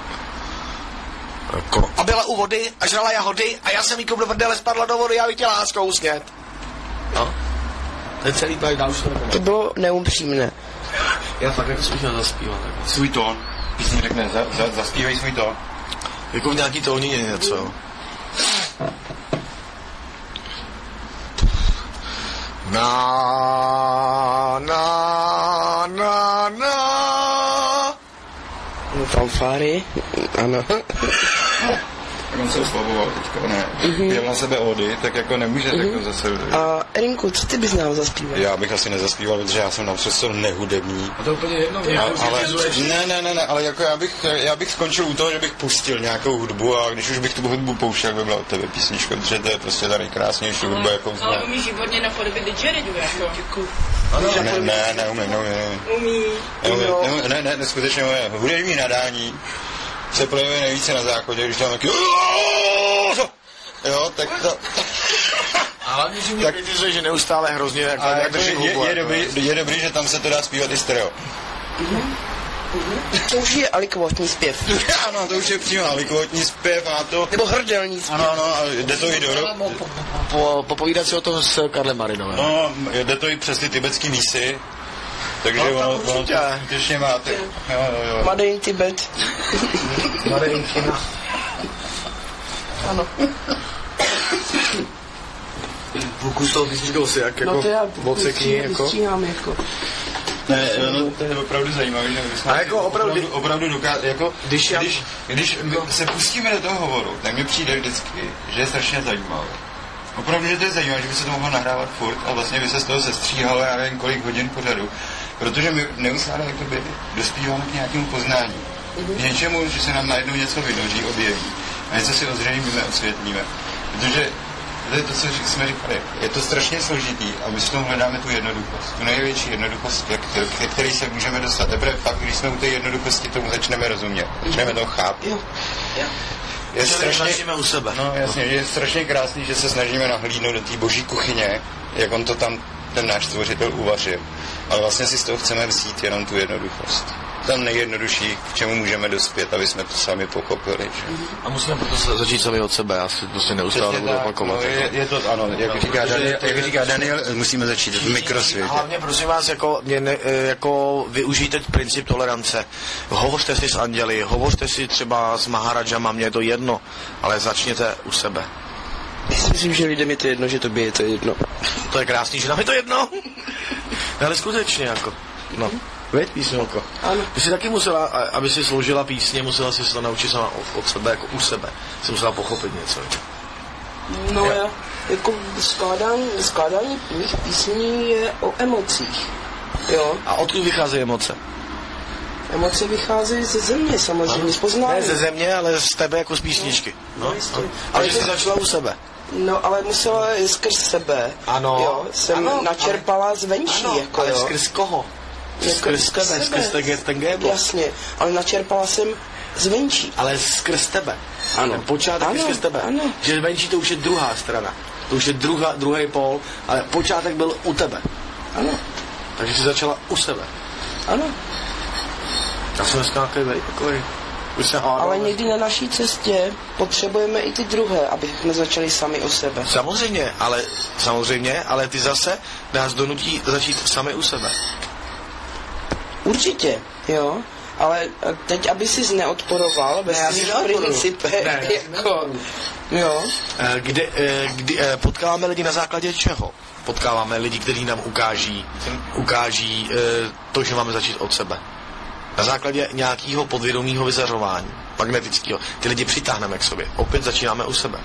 Jako... A byla u vody a žrala jahody a já jsem jí do prdele spadla do vody a vytěla láskou snět. No. To je celý pak dál už to To bylo neupřímné. Já fakt jako jsem chtěl zaspívat. Tak. Svůj tón. Písně řekne, za, za, zaspívej svůj tón. Jako v nějaký tónině něco, jo. Na, na, na, na. Fanfáry, ano. Tak on se oslavoval teďka, ne? Mm-hmm. Pěl na sebe ódy, tak jako nemůže mm-hmm. takhle zase... A Erinku, co ty bys nám zaspíval? Já bych asi nezaspíval, protože já jsem naprosto nehudební. A to úplně jedno, mě ale, ale, ne, ne, ne, ne, ale jako já bych, já bych skončil u toho, že bych pustil nějakou hudbu a když už bych tu hudbu pouštěl, by byla od tebe písnička, protože to je prostě ta nejkrásnější hudba, jakou znám. Ale umíš výborně napodobit didgeridoo, jako. Děkuji. Ne, ne, neumím, neumím. Umí. Neumím, neumím, ne, ne, ne, skutečně moje hudební nadání se projevuje nejvíce na záchodě, když tam taky... Jo, tak to... A hlavně, že mě kritizuje, že neustále hrozně jako, a jak jako drží je, hubu. je, je, dobrý, je dobrý, že tam se to dá zpívat i stereo. To už je alikvotní zpěv. Ano, to už je přímo alikvotní zpěv a to... Nebo hrdelní zpěv. Ano, ano, a jde to i do... Po, po, popovídat si o tom s Karlem Marinovem. No, jde to i přes ty tibetský mísy. Takže no, ono, ono to skutečně máte. Jo, jo, jo. Made in Tibet. Made in China. Ano. Půlku z toho písničkou si jak jako No to já odsekni jako. vystříhám jako. Ne, no, to je opravdu zajímavé, že jsme a jako opravdu, opravdu, opravdu doká, jako, když, já... když, když se pustíme do toho hovoru, tak mi přijde vždycky, že je strašně zajímavé. Opravdu, že to je zajímavé, že by se to mohlo nahrávat furt a vlastně by se z toho sestříhalo, já nevím, kolik hodin pořadu. Protože my neustále jakoby dospíváme k nějakému poznání. K něčemu, že se nám najednou něco vynoří, objeví. A něco si ozřejmíme, osvětlíme. Protože to je to, co jsme říkali. Je to strašně složitý a my s tom hledáme tu jednoduchost. Tu největší jednoduchost, ke které se můžeme dostat. Teprve pak, když jsme u té jednoduchosti, tomu začneme rozumět. Začneme to chápat. Je strašně, u sebe. No jasně, je strašně krásný, že se snažíme nahlídnout do té boží kuchyně, jak on to tam, ten náš stvořitel uvařil. Ale vlastně si z toho chceme vzít jenom tu jednoduchost. Tam nejjednodušší, k čemu můžeme dospět, aby jsme to sami pochopili. Že? A musíme proto začít sami od sebe, já si prostě neustále budu opakovat. No, je, je to, ano, jak říká Daniel, jak říká Daniel, musíme začít v mikrosvětě. Hlavně prosím vás, jako, mě ne, jako využijte princip tolerance. Hovořte si s anděli, hovořte si třeba s Maharadžama, mně je to jedno, ale začněte u sebe. Já si myslím, že lidem je to jedno, že tobě je to jedno. To je krásný, že nám je to jedno. Ale skutečně, jako, no. Veď, písňovko. Ano. Ty jsi taky musela, aby si složila písně, musela si to naučit sama od, od sebe, jako u sebe. Jsi musela pochopit něco. No já, jako skládání, skládání mých písní je o emocích. Jo. A odkud vycházejí emoce? Emoce vycházejí ze země samozřejmě, z poznání. Ne ze země, ale z tebe jako z písničky. No, no, no. Ale že jsi začala u sebe. No, ale musela skrz sebe. Ano. Jo, jsem ano, načerpala ale, zvenčí, ano, jako ale jo. skrz koho? Jako Skrz tebe, skrz ten, ten gébl. Jasně, ale načerpala jsem zvenčí. Ale skrz tebe. Ano. Ten počátek Ano, je skrz tebe. ano. Že zvenčí to už je druhá strana. To už je druhá, druhý pól, ale počátek byl u tebe. Ano, Takže jsi začala u sebe. ano. Já jsem dneska nějaký takový. Už se hádal. Ale někdy na naší cestě potřebujeme i ty druhé, aby jsme začali sami o sebe. Samozřejmě, ale samozřejmě, ale ty zase nás donutí začít sami u sebe. Určitě, jo. Ale teď, aby jsi neodporoval ve Ne, svých já si principech, Ne, jako, jo. Kde, kde potkáváme lidi na základě čeho? Potkáváme lidi, kteří nám ukáží, ukáží to, že máme začít od sebe. Na základě nějakého podvědomého vyzařování, magnetického. Ty lidi přitáhneme k sobě. Opět začínáme u sebe.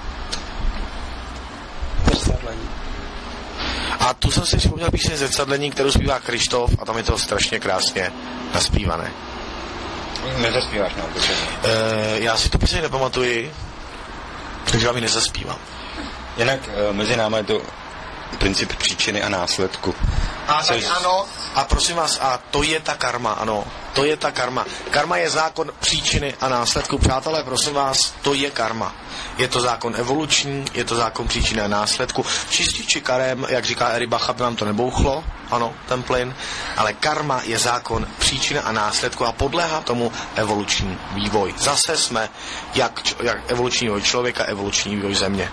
A tu jsem si vzpomněl píseň Zrcadlení, kterou zpívá Krištof a tam je to strašně krásně naspívané. Nezaspíváš nám to. E, já si tu píseň nepamatuji, takže vám ji nezaspívám. Jinak mezi námi je to princip příčiny a následku. A tak ano, a prosím vás, a to je ta karma, ano, to je ta karma. Karma je zákon příčiny a následku. Přátelé, prosím vás, to je karma. Je to zákon evoluční, je to zákon příčiny a následku. Čističi karem, jak říká Eri Bacha, by vám to nebouchlo, ano, ten plyn, ale karma je zákon příčiny a následku a podléhá tomu evoluční vývoj. Zase jsme jak, jak evoluční vývoj člověka, evoluční vývoj země.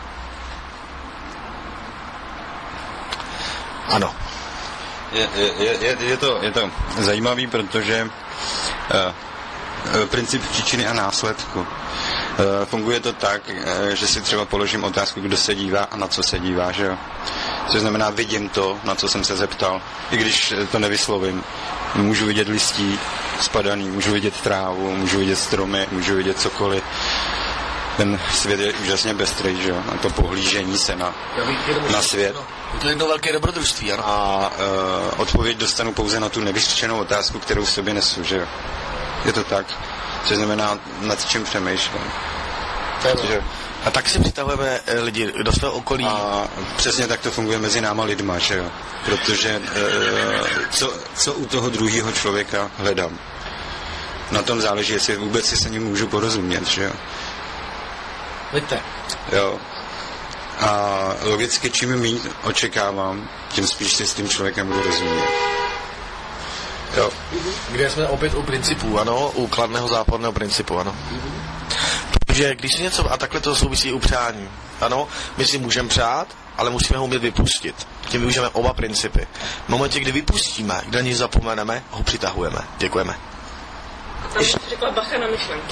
Ano. Je, je, je, je, to, je to zajímavý, protože uh, princip příčiny a následku. Uh, funguje to tak, uh, že si třeba položím otázku, kdo se dívá a na co se dívá, že jo? Což znamená, vidím to, na co jsem se zeptal, i když to nevyslovím. Můžu vidět listí spadaný, můžu vidět trávu, můžu vidět stromy, můžu vidět cokoliv. Ten svět je úžasně bystrý, že jo, na to pohlížení se na, na svět. Je to jedno velké dobrodružství, ano. A uh, odpověď dostanu pouze na tu nevyřčenou otázku, kterou v sobě nesu, že jo. Je to tak, což znamená, nad čím přemýšlím. Že... A tak si přitahujeme lidi do svého okolí. A přesně tak to funguje mezi náma lidma, že jo. Protože uh, co, co u toho druhého člověka hledám. Na tom záleží, jestli vůbec si se ním můžu porozumět, že jo. Víte. Jo. A logicky, čím méně očekávám, tím spíš si s tím člověkem budu rozumět. Jo. Kde jsme opět u principů, ano, u kladného záporného principu, ano. Protože když si něco, a takhle to souvisí u přání, ano, my si můžeme přát, ale musíme ho umět vypustit. Tím využijeme oba principy. V momentě, kdy vypustíme, kdy na něj zapomeneme, ho přitahujeme. Děkujeme. Tam jsi řekla bacha na myšlenky.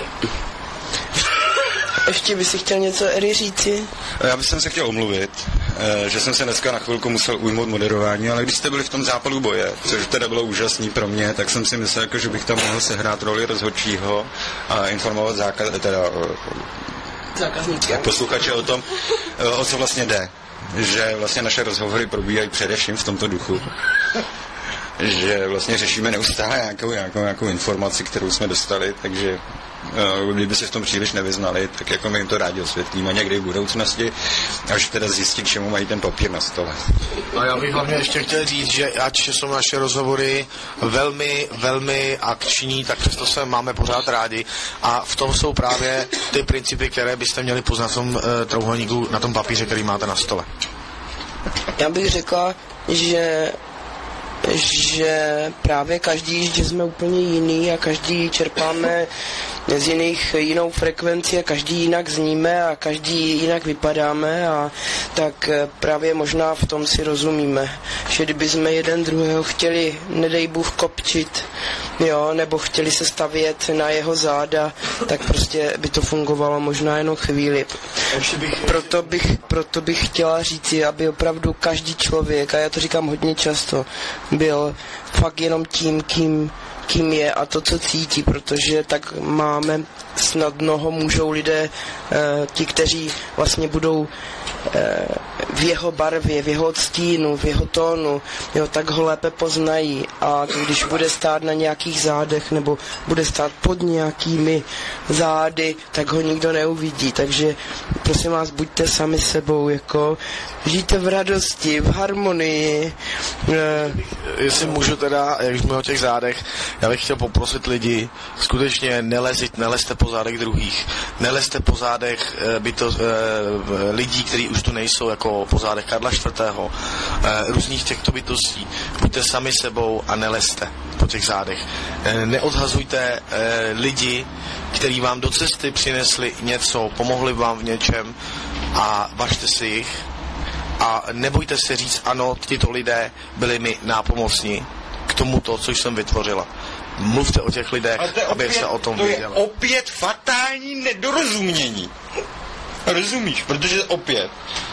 Ještě by si chtěl něco, Eri, říci? Já bych se chtěl omluvit, že jsem se dneska na chvilku musel ujmout moderování, ale když jste byli v tom zápalu boje, což teda bylo úžasný pro mě, tak jsem si myslel, jako, že bych tam mohl sehrát roli rozhodčího a informovat zákaz, teda, zákazníky. Posluchače o tom, o co vlastně jde. Že vlastně naše rozhovory probíhají především v tomto duchu. Že vlastně řešíme neustále nějakou, nějakou, nějakou informaci, kterou jsme dostali, takže uh, kdyby se v tom příliš nevyznali, tak jako my jim to rádi osvětlíme někdy v budoucnosti, až teda zjistit, čemu mají ten papír na stole. A já bych hlavně ještě chtěl říct, že ať jsou naše rozhovory velmi, velmi akční, tak přesto se máme pořád rádi a v tom jsou právě ty principy, které byste měli poznat v tom uh, trouhelníku, na tom papíře, který máte na stole. Já bych řekla, že že právě každý, že jsme úplně jiný a každý čerpáme z jiných jinou frekvenci a každý jinak zníme a každý jinak vypadáme a tak právě možná v tom si rozumíme, že kdyby jsme jeden druhého chtěli, nedej Bůh, kopčit, jo, nebo chtěli se stavět na jeho záda, tak prostě by to fungovalo možná jenom chvíli. Proto bych, proto bych chtěla říci, aby opravdu každý člověk, a já to říkám hodně často, byl fakt jenom tím, kým, kým je a to, co cítí, protože tak máme snadno ho můžou lidé, eh, ti, kteří vlastně budou eh, v jeho barvě, v jeho odstínu, v jeho tónu, jo, tak ho lépe poznají a když bude stát na nějakých zádech nebo bude stát pod nějakými zády, tak ho nikdo neuvidí, takže prosím vás, buďte sami sebou, jako žijte v radosti, v harmonii. Eh, Jestli můžu teda, jak jsme o těch zádech, já bych chtěl poprosit lidi, skutečně nelezit, nelezte po zádech druhých, nelezte po zádech e, byto, e, lidí, kteří už tu nejsou, jako po zádech Karla čtvrtého. E, různých těchto bytostí. Buďte sami sebou a nelezte po těch zádech. E, neodhazujte e, lidi, kteří vám do cesty přinesli něco, pomohli vám v něčem a važte si jich. A nebojte se říct, ano, tyto lidé byli mi nápomocní k tomuto, co jsem vytvořila. Mluvte o těch lidech, aby se o tom vědělo. To je opět fatální nedorozumění. Rozumíš? Protože opět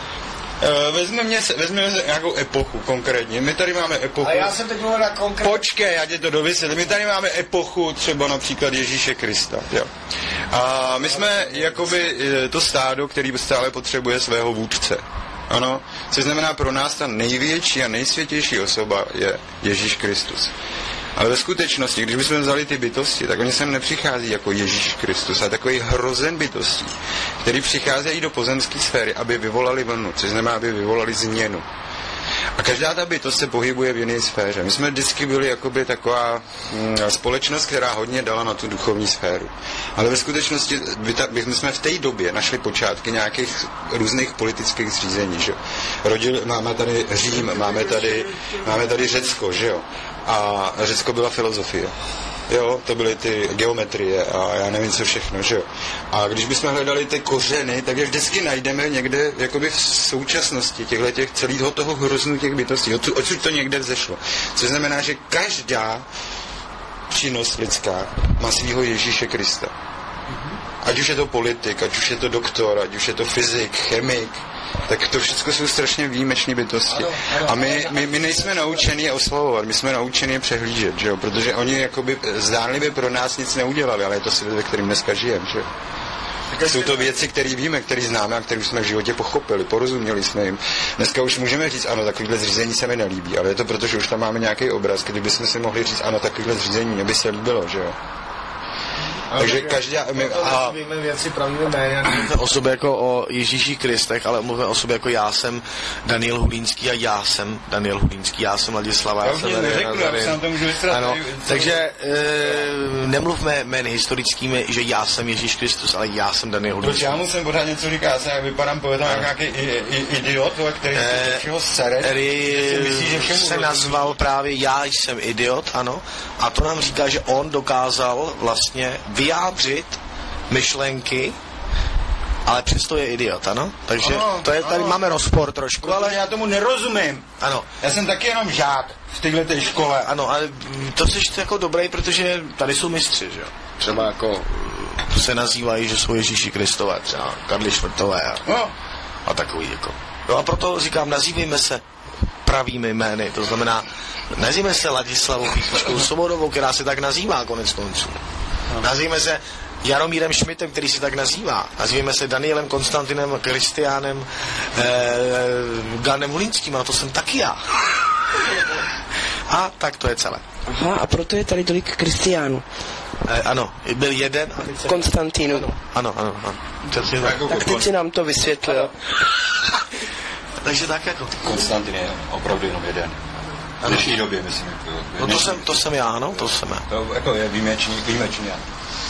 Uh, vezmeme, vezmeme nějakou epochu konkrétně. My tady máme epochu... A já jsem teď mluvil na konkrétně... Počkej, já tě to dovysvětlím. My tady máme epochu třeba například Ježíše Krista. Jo. A my jsme jakoby to stádo, který stále potřebuje svého vůdce. Ano, což znamená pro nás ta největší a nejsvětější osoba je Ježíš Kristus. Ale ve skutečnosti, když bychom vzali ty bytosti, tak oni sem nepřichází jako Ježíš Kristus, ale takový hrozen bytostí, který přicházejí do pozemské sféry, aby vyvolali vlnu, což znamená, aby vyvolali změnu. A každá ta bytost se pohybuje v jiné sféře. My jsme vždycky byli jakoby taková mm, společnost, která hodně dala na tu duchovní sféru. Ale ve skutečnosti my jsme v té době našli počátky nějakých různých politických zřízení. Že? Rodil, máme tady Řím, máme tady, máme tady Řecko, že jo? A Řecko byla filozofie. Jo, to byly ty geometrie a já nevím co všechno, že jo. A když bychom hledali ty kořeny, tak je vždycky najdeme někde jakoby v současnosti těchto těch celého toho hroznu těch bytostí. Odsud, odsud to někde vzešlo. Což znamená, že každá činnost lidská má svýho Ježíše Krista. A ať už je to politik, ať už je to doktor, ať už je to fyzik, chemik, tak to všechno jsou strašně výjimečné bytosti. A my, my, my nejsme naučení je oslavovat, my jsme naučení je přehlížet, že jo? Protože oni jakoby zdánlivě pro nás nic neudělali, ale je to svět, ve kterým dneska žijeme, že jo? Jsou to věci, které víme, které známe a které jsme v životě pochopili, porozuměli jsme jim. Dneska už můžeme říct, ano, takovýhle zřízení se mi nelíbí, ale je to proto, že už tam máme nějaký obraz, kdybychom si mohli říct, ano, takovýhle zřízení mě by se líbilo, že jo. Takže každá... My, a víme věci pravíme jmény, mluvíme o sobě jako o Ježíši Kristech, ale mluvíme o sobě jako já jsem Daniel Hulínský a já jsem Daniel Hulínský, já jsem Ladislava, já, já jsem neřeknu, já to můžu vystrat. Ano, takže e, nemluvme jmény historickými, že já jsem Ježíš Kristus, ale já jsem Daniel Hulínský. Proč já musím pořád něco říkat, já se vypadám povědám jako nějaký idiot, který e, všeho sere. Eri se nazval právě já jsem idiot, ano, a to nám říká, že on dokázal vlastně vyjádřit myšlenky, ale přesto je idiot, ano? Takže ano, to je, tady ano. Máme rozpor trošku, protože ale... já tomu nerozumím. Ano. Já jsem taky jenom žák v této škole. Ano, ale to jsi jako dobrý, protože tady jsou mistři, že jo? Třeba jako se nazývají, že jsou Ježíši Kristové, třeba Karly Čtvrtové a, no. a takový jako. No a proto říkám, nazývejme se pravými jmény, to znamená, nazývejme se Ladislavou Píchličkou Svobodovou, která se tak nazývá konec konců. Nazývejme se Jaromírem Šmitem, který se tak nazývá. Nazývejme se Danielem Konstantinem Kristiánem eh, Ganem Hulínským, a to jsem taky já. A tak to je celé. Aha, a proto je tady tolik Kristiánů. Eh, ano, byl jeden. A Konstantínu. Ano, ano, ano. ano. Tak, tak teď si nám to vysvětlil. Takže tak jako. Konstantin je opravdu jenom jeden. V dnešní době, myslím. Jako, no to jsem, to jsem já, no, to jsem já. To jako je výjimečný, výjimečný já.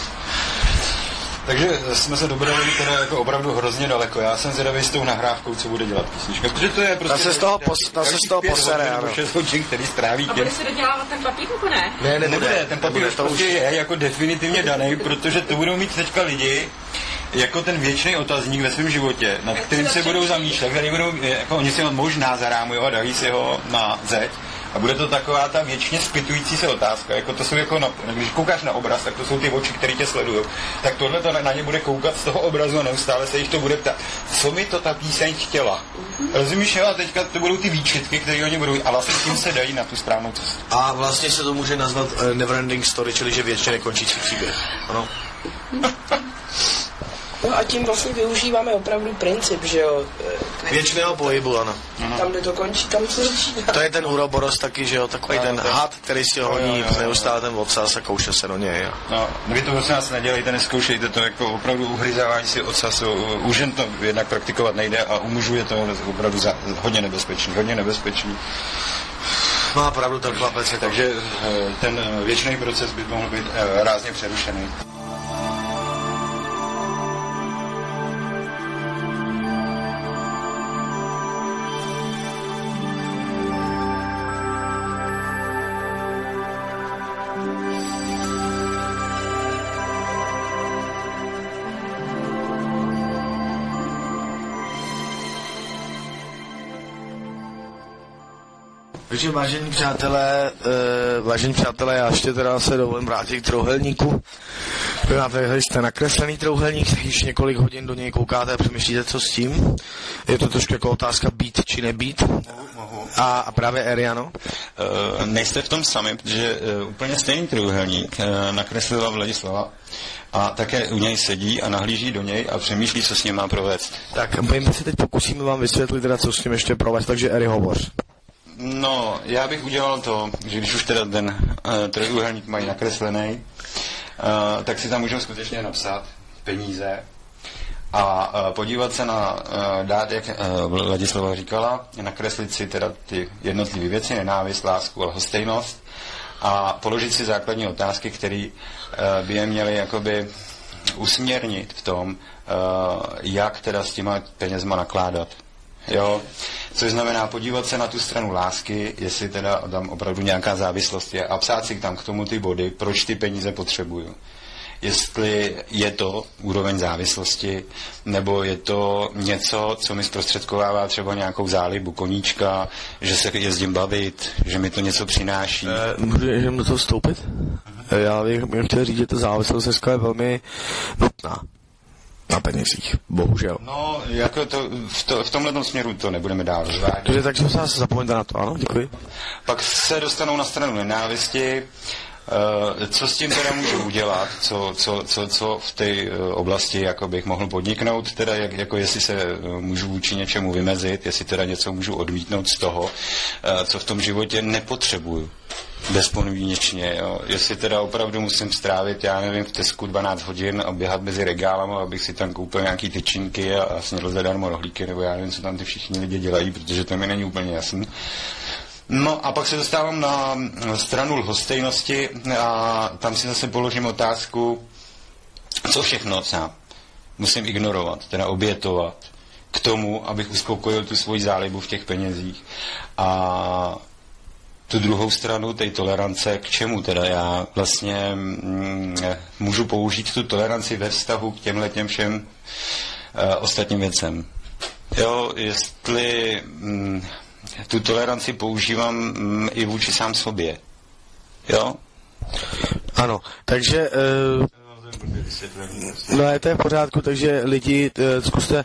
Takže jsme se dobrali teda jako opravdu hrozně daleko. Já jsem zvědavý s tou nahrávkou, co bude dělat písnička, protože to je prostě... Ta se z toho, pos, ta se z toho posere, ano. Hodin, který stráví a bude se dodělávat ten papír, nebo ne? Ne, ne, nebude. Ten papír už prostě je jako definitivně daný, protože to budou mít teďka lidi, jako ten věčný otazník ve svém životě, nad kterým se budou zamýšlet, který budou, jako oni si ho možná zarámují a dají si ho na zeď. A bude to taková ta věčně zpytující se otázka, jako to jsou jako, na, když koukáš na obraz, tak to jsou ty oči, které tě sledují. Tak tohle to na ně bude koukat z toho obrazu a neustále se jich to bude ptát, co mi to ta píseň chtěla. Rozumíš, jo? A teďka to budou ty výčitky, které oni budou, a vlastně tím se dají na tu správnou cestu. A vlastně se to může nazvat uh, Neverending Story, čili že věčně nekončící příběh. Ano. No a tím vlastně využíváme opravdu princip, že jo. Věčného pohybu, ano. Tam, kde to končí, tam se začíná. To je ten Uroboros taky, že jo, takový no, ten to... had, který si honí neustále ten ocas a kouše se do něj. Jo. No, vy to vlastně nás nedělejte, neskoušejte to, jako opravdu uhryzávání si ocasu. U žen to jednak praktikovat nejde a u mužů je to opravdu za, hodně nebezpečný, hodně nebezpečný. Má pravdu ten chlapec. Jako... Takže ten věčný proces by mohl být rázně přerušený. Takže vážení přátelé, e, vážení přátelé, já ještě teda se dovolím vrátit k trouhelníku. Máte, jste nakreslený trouhelník, již několik hodin do něj koukáte a přemýšlíte, co s tím. Je to trošku jako otázka být či nebýt. A, a právě Eriano? Uh, nejste v tom sami, protože uh, úplně stejný trouhelník uh, nakreslila Vladislava a také u něj sedí a nahlíží do něj a přemýšlí, co s ním má provést. Tak my se teď pokusíme vám vysvětlit teda, co s tím ještě provést, takže Eri, hovoř. No, já bych udělal to, že když už teda ten uh, trojúhelník mají nakreslený, uh, tak si tam můžou skutečně napsat peníze a uh, podívat se na, uh, dát, jak uh, Ladislava říkala, nakreslit si teda ty jednotlivé věci, nenávist, lásku a lhostejnost a položit si základní otázky, které uh, by je měly jakoby usměrnit v tom, uh, jak teda s těma penězma nakládat. Jo, což znamená podívat se na tu stranu lásky, jestli teda tam opravdu nějaká závislost je a psát si tam k tomu ty body, proč ty peníze potřebuju. Jestli je to úroveň závislosti, nebo je to něco, co mi zprostředkovává třeba nějakou zálibu koníčka, že se jezdím bavit, že mi to něco přináší. E, můžu jenom do toho vstoupit? Uh-huh. Já bych chtěl říct, že ta závislost dneska je velmi nutná. na penězích, bohužel. No, jako to, v, to, v tomhle směru to nebudeme dál rozvádět. Takže, takže se nás zapomeňte na to, ano, děkuji. Pak se dostanou na stranu nenávisti. Uh, co s tím teda můžu udělat, co, co, co, co v té uh, oblasti jako bych mohl podniknout, teda jak, jako jestli se uh, můžu vůči něčemu vymezit, jestli teda něco můžu odmítnout z toho, uh, co v tom životě nepotřebuju. Bezpodmínečně, jo. Jestli teda opravdu musím strávit, já nevím, v Tesku dvanáct hodin a běhat mezi regálama, abych si tam koupil nějaký tyčinky a, a snědl zadarmo rohlíky, nebo já nevím, co tam ty všichni lidi dělají, protože to mi není úplně jasný. No a pak se dostávám na stranu lhostejnosti a tam si zase položím otázku, co všechno sám musím ignorovat, teda obětovat k tomu, abych uspokojil tu svoji zálibu v těch penězích. A tu druhou stranu té tolerance, k čemu teda já vlastně mm, můžu použít tu toleranci ve vztahu k těmhletěm všem uh, ostatním věcem. Jo, jestli mm, tu toleranci používám mm, i vůči sám sobě. Jo? Ano, takže uh, no je to je v pořádku, takže lidi, uh, zkuste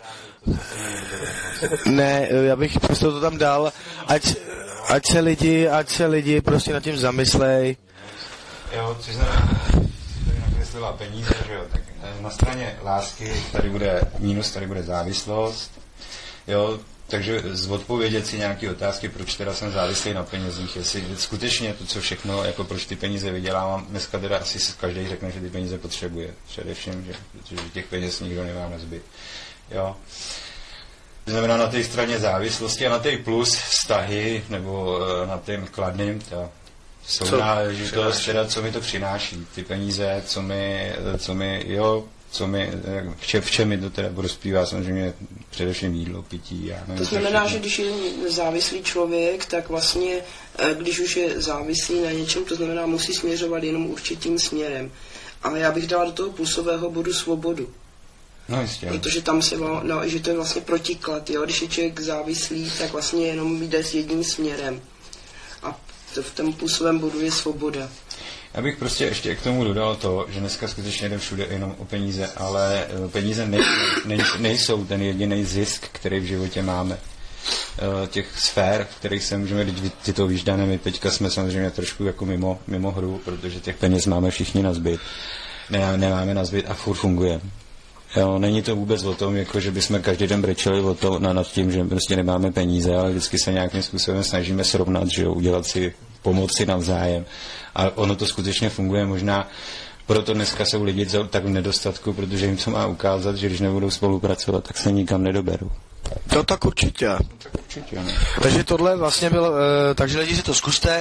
ne, já bych přesto to tam dal, ať Ať se lidi, ať se lidi prostě nad tím zamyslej. Jo, což znamená, tady nakreslila peníze, že jo, tak na straně lásky tady bude mínus, tady bude závislost, jo, takže zodpovědět si nějaké otázky, proč teda jsem závislý na penězích, jestli skutečně to, co všechno, jako proč ty peníze vydělávám, dneska teda asi každý řekne, že ty peníze potřebuje, především, že, protože těch peněz nikdo nemá na zbyt, jo. To znamená na té straně závislosti a na té plus vztahy, nebo na tém kladným, ta sounáležitost, teda co mi to přináší, ty peníze, co mi, co mi, jo, co mi, v čem, v čem mi to teda prospívá, samozřejmě především jídlo, pití. Já nevím, to znamená, že když je závislý člověk, tak vlastně, když už je závislý na něčem, to znamená, musí směřovat jenom určitým směrem. Ale já bych dala do toho plusového bodu svobodu. No jistě. Protože tam se, no, že to je vlastně protiklad, jo, když je člověk závislý, tak vlastně jenom jde s jedním směrem. A to v tom plusovém bodu je svoboda. Já bych prostě ještě k tomu dodal to, že dneska skutečně jde všude jenom o peníze, ale peníze nej, nej, nejsou ten jediný zisk, který v životě máme. Těch sfér, v kterých se můžeme, když ty to víš, Dané, my teďka jsme samozřejmě trošku jako mimo, mimo hru, protože těch peněz máme všichni na zbyt. Ne, nemáme na zbyt a furt fungujeme. Jo, není to vůbec o tom, jako, že bychom každý den brečeli o to, na, nad tím, že prostě nemáme peníze, ale vždycky se nějakým způsobem snažíme srovnat, že jo, udělat si pomoci navzájem. A ono to skutečně funguje, možná proto dneska jsou lidi tak v nedostatku, protože jim to má ukázat, že když nebudou spolupracovat, tak se nikam nedoberou. No tak určitě. No, tak určitě, ne. Takže tohle vlastně bylo, uh, takže lidi si to zkuste.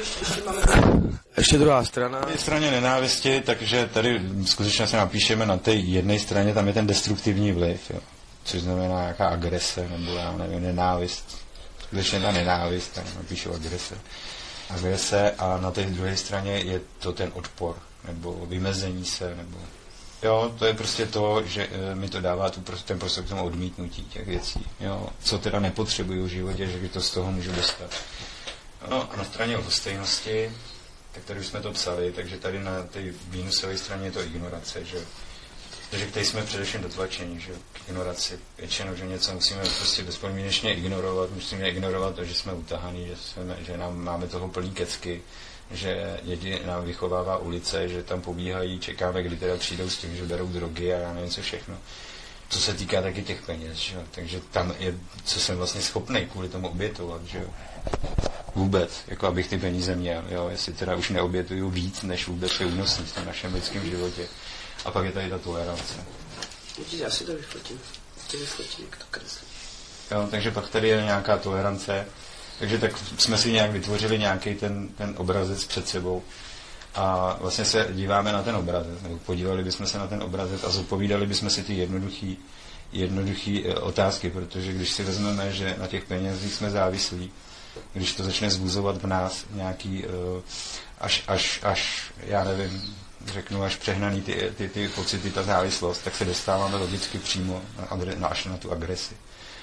Ještě druhá strana. Na té straně nenávisti, takže tady skutečně se napíšeme na té jedné straně, tam je ten destruktivní vliv, jo. Což znamená nějaká agrese, nebo já nevím, nenávist. Skutečně ta nenávist, tam napíšu agrese. Agrese a na té druhé straně je to ten odpor, nebo vymezení se, nebo... Jo, to je prostě to, že e, mi to dává tu, ten prostor k tomu odmítnutí těch věcí. Jo, co teda nepotřebuju v životě, že to z toho můžu dostat. No a na straně lhostejnosti, tak tady už jsme to psali, takže tady na té mínusové straně je to ignorace, že takže k té jsme především dotlačeni, že k ignoraci. Většinou, že něco musíme prostě bezpodmínečně ignorovat, musíme ignorovat to, že jsme utahaný, že, jsme, že nám máme toho plný kecky, že děti nám vychovává ulice, že tam pobíhají, čekáme, kdy teda přijdou s tím, že berou drogy a já nevím co všechno. To se týká taky těch peněz, že? Takže tam je, co jsem vlastně schopný kvůli tomu obětovat, že jo. Vůbec, jako abych ty peníze měl, jo, jestli teda už neobětuju víc, než vůbec je únosný v tom našem lidském životě. A pak je tady ta tolerance. Já si to vyfotím, to vyfotím, jak to kreslí. Jo, takže pak tady je nějaká tolerance, takže tak jsme si nějak vytvořili nějaký ten, ten obrazec před sebou a vlastně se díváme na ten obrazec, nebo podívali bychom se na ten obrazec a zodpovídali bychom si ty jednoduchý, jednoduchý otázky, protože když si vezmeme, že na těch penězích jsme závislí, když to začne zvuzovat v nás nějaký až, až, až já nevím, řeknu, až přehnaný ty, ty, ty pocity, ta závislost, tak se dostáváme logicky přímo na, na, až na tu agresi.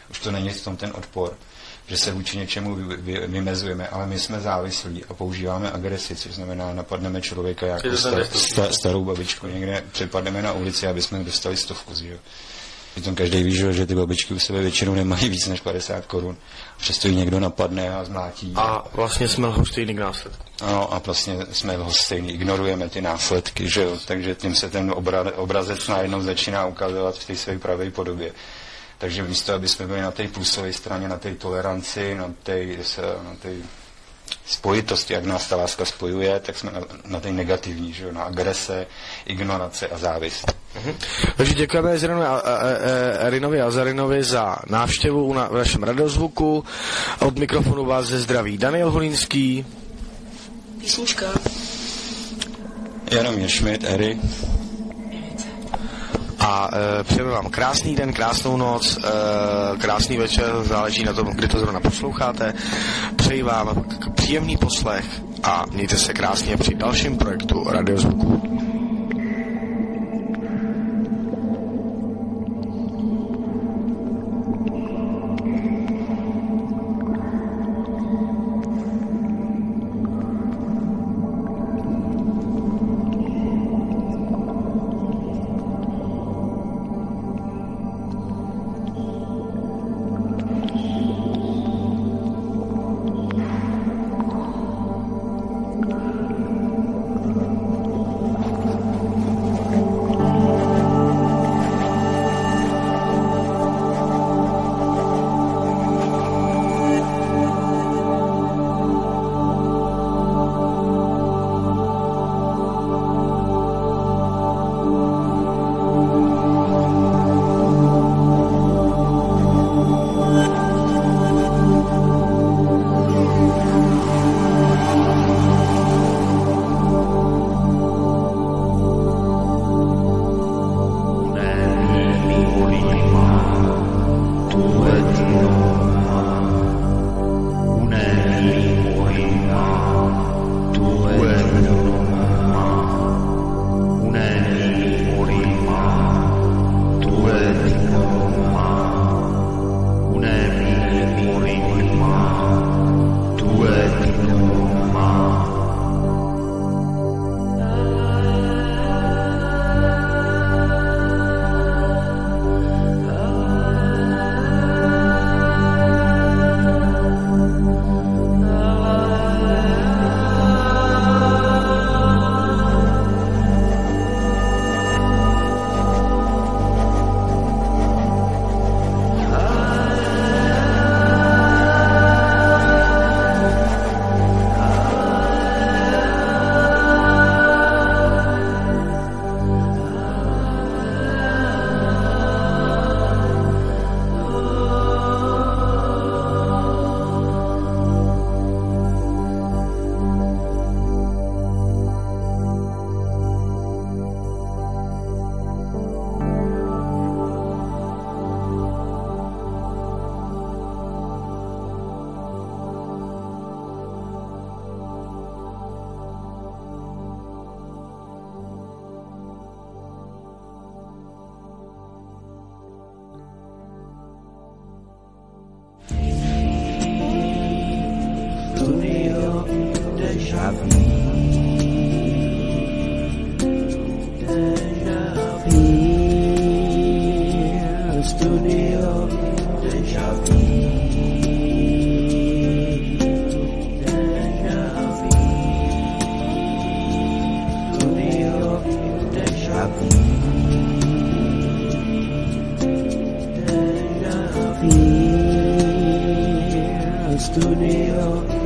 už to není v tom ten odpor, že se vůči něčemu vy, vy, vymezujeme, ale my jsme závislí a používáme agresi, což znamená, napadneme člověka jako star, star, starou babičku, někde přepadneme na ulici, aby jsme dostali stovku, že jo. Přitom každý ví, že ty babičky u sebe většinou nemají víc než padesát korun. Přesto ji někdo napadne a zmlátí. A vlastně jsme lhostejný k následku. Ano, a vlastně jsme lhostejný, ignorujeme ty následky, že jo. Takže tím se ten obra, obrazec najednou začíná ukazovat v té své pravé podobě. Takže místo, aby jsme byli na té plusové straně, na té toleranci, na té, na té spojitosti, jak nás ta láska spojuje, tak jsme na, na té negativní, že jo, na agrese, ignorace a závist. Mhm. Takže děkujeme Rinovi Azarinovi za návštěvu na, v našem Radiozvuku. Od mikrofonu vás ze zdraví Daniel Holínský. Písnička. Jaromír Šmit, Eri. A e, přejeme vám krásný den, krásnou noc, e, krásný večer, záleží na tom, kdy to zrovna posloucháte. Přeji vám příjemný poslech a mějte se krásně při dalším projektu Radiozvuku. Studio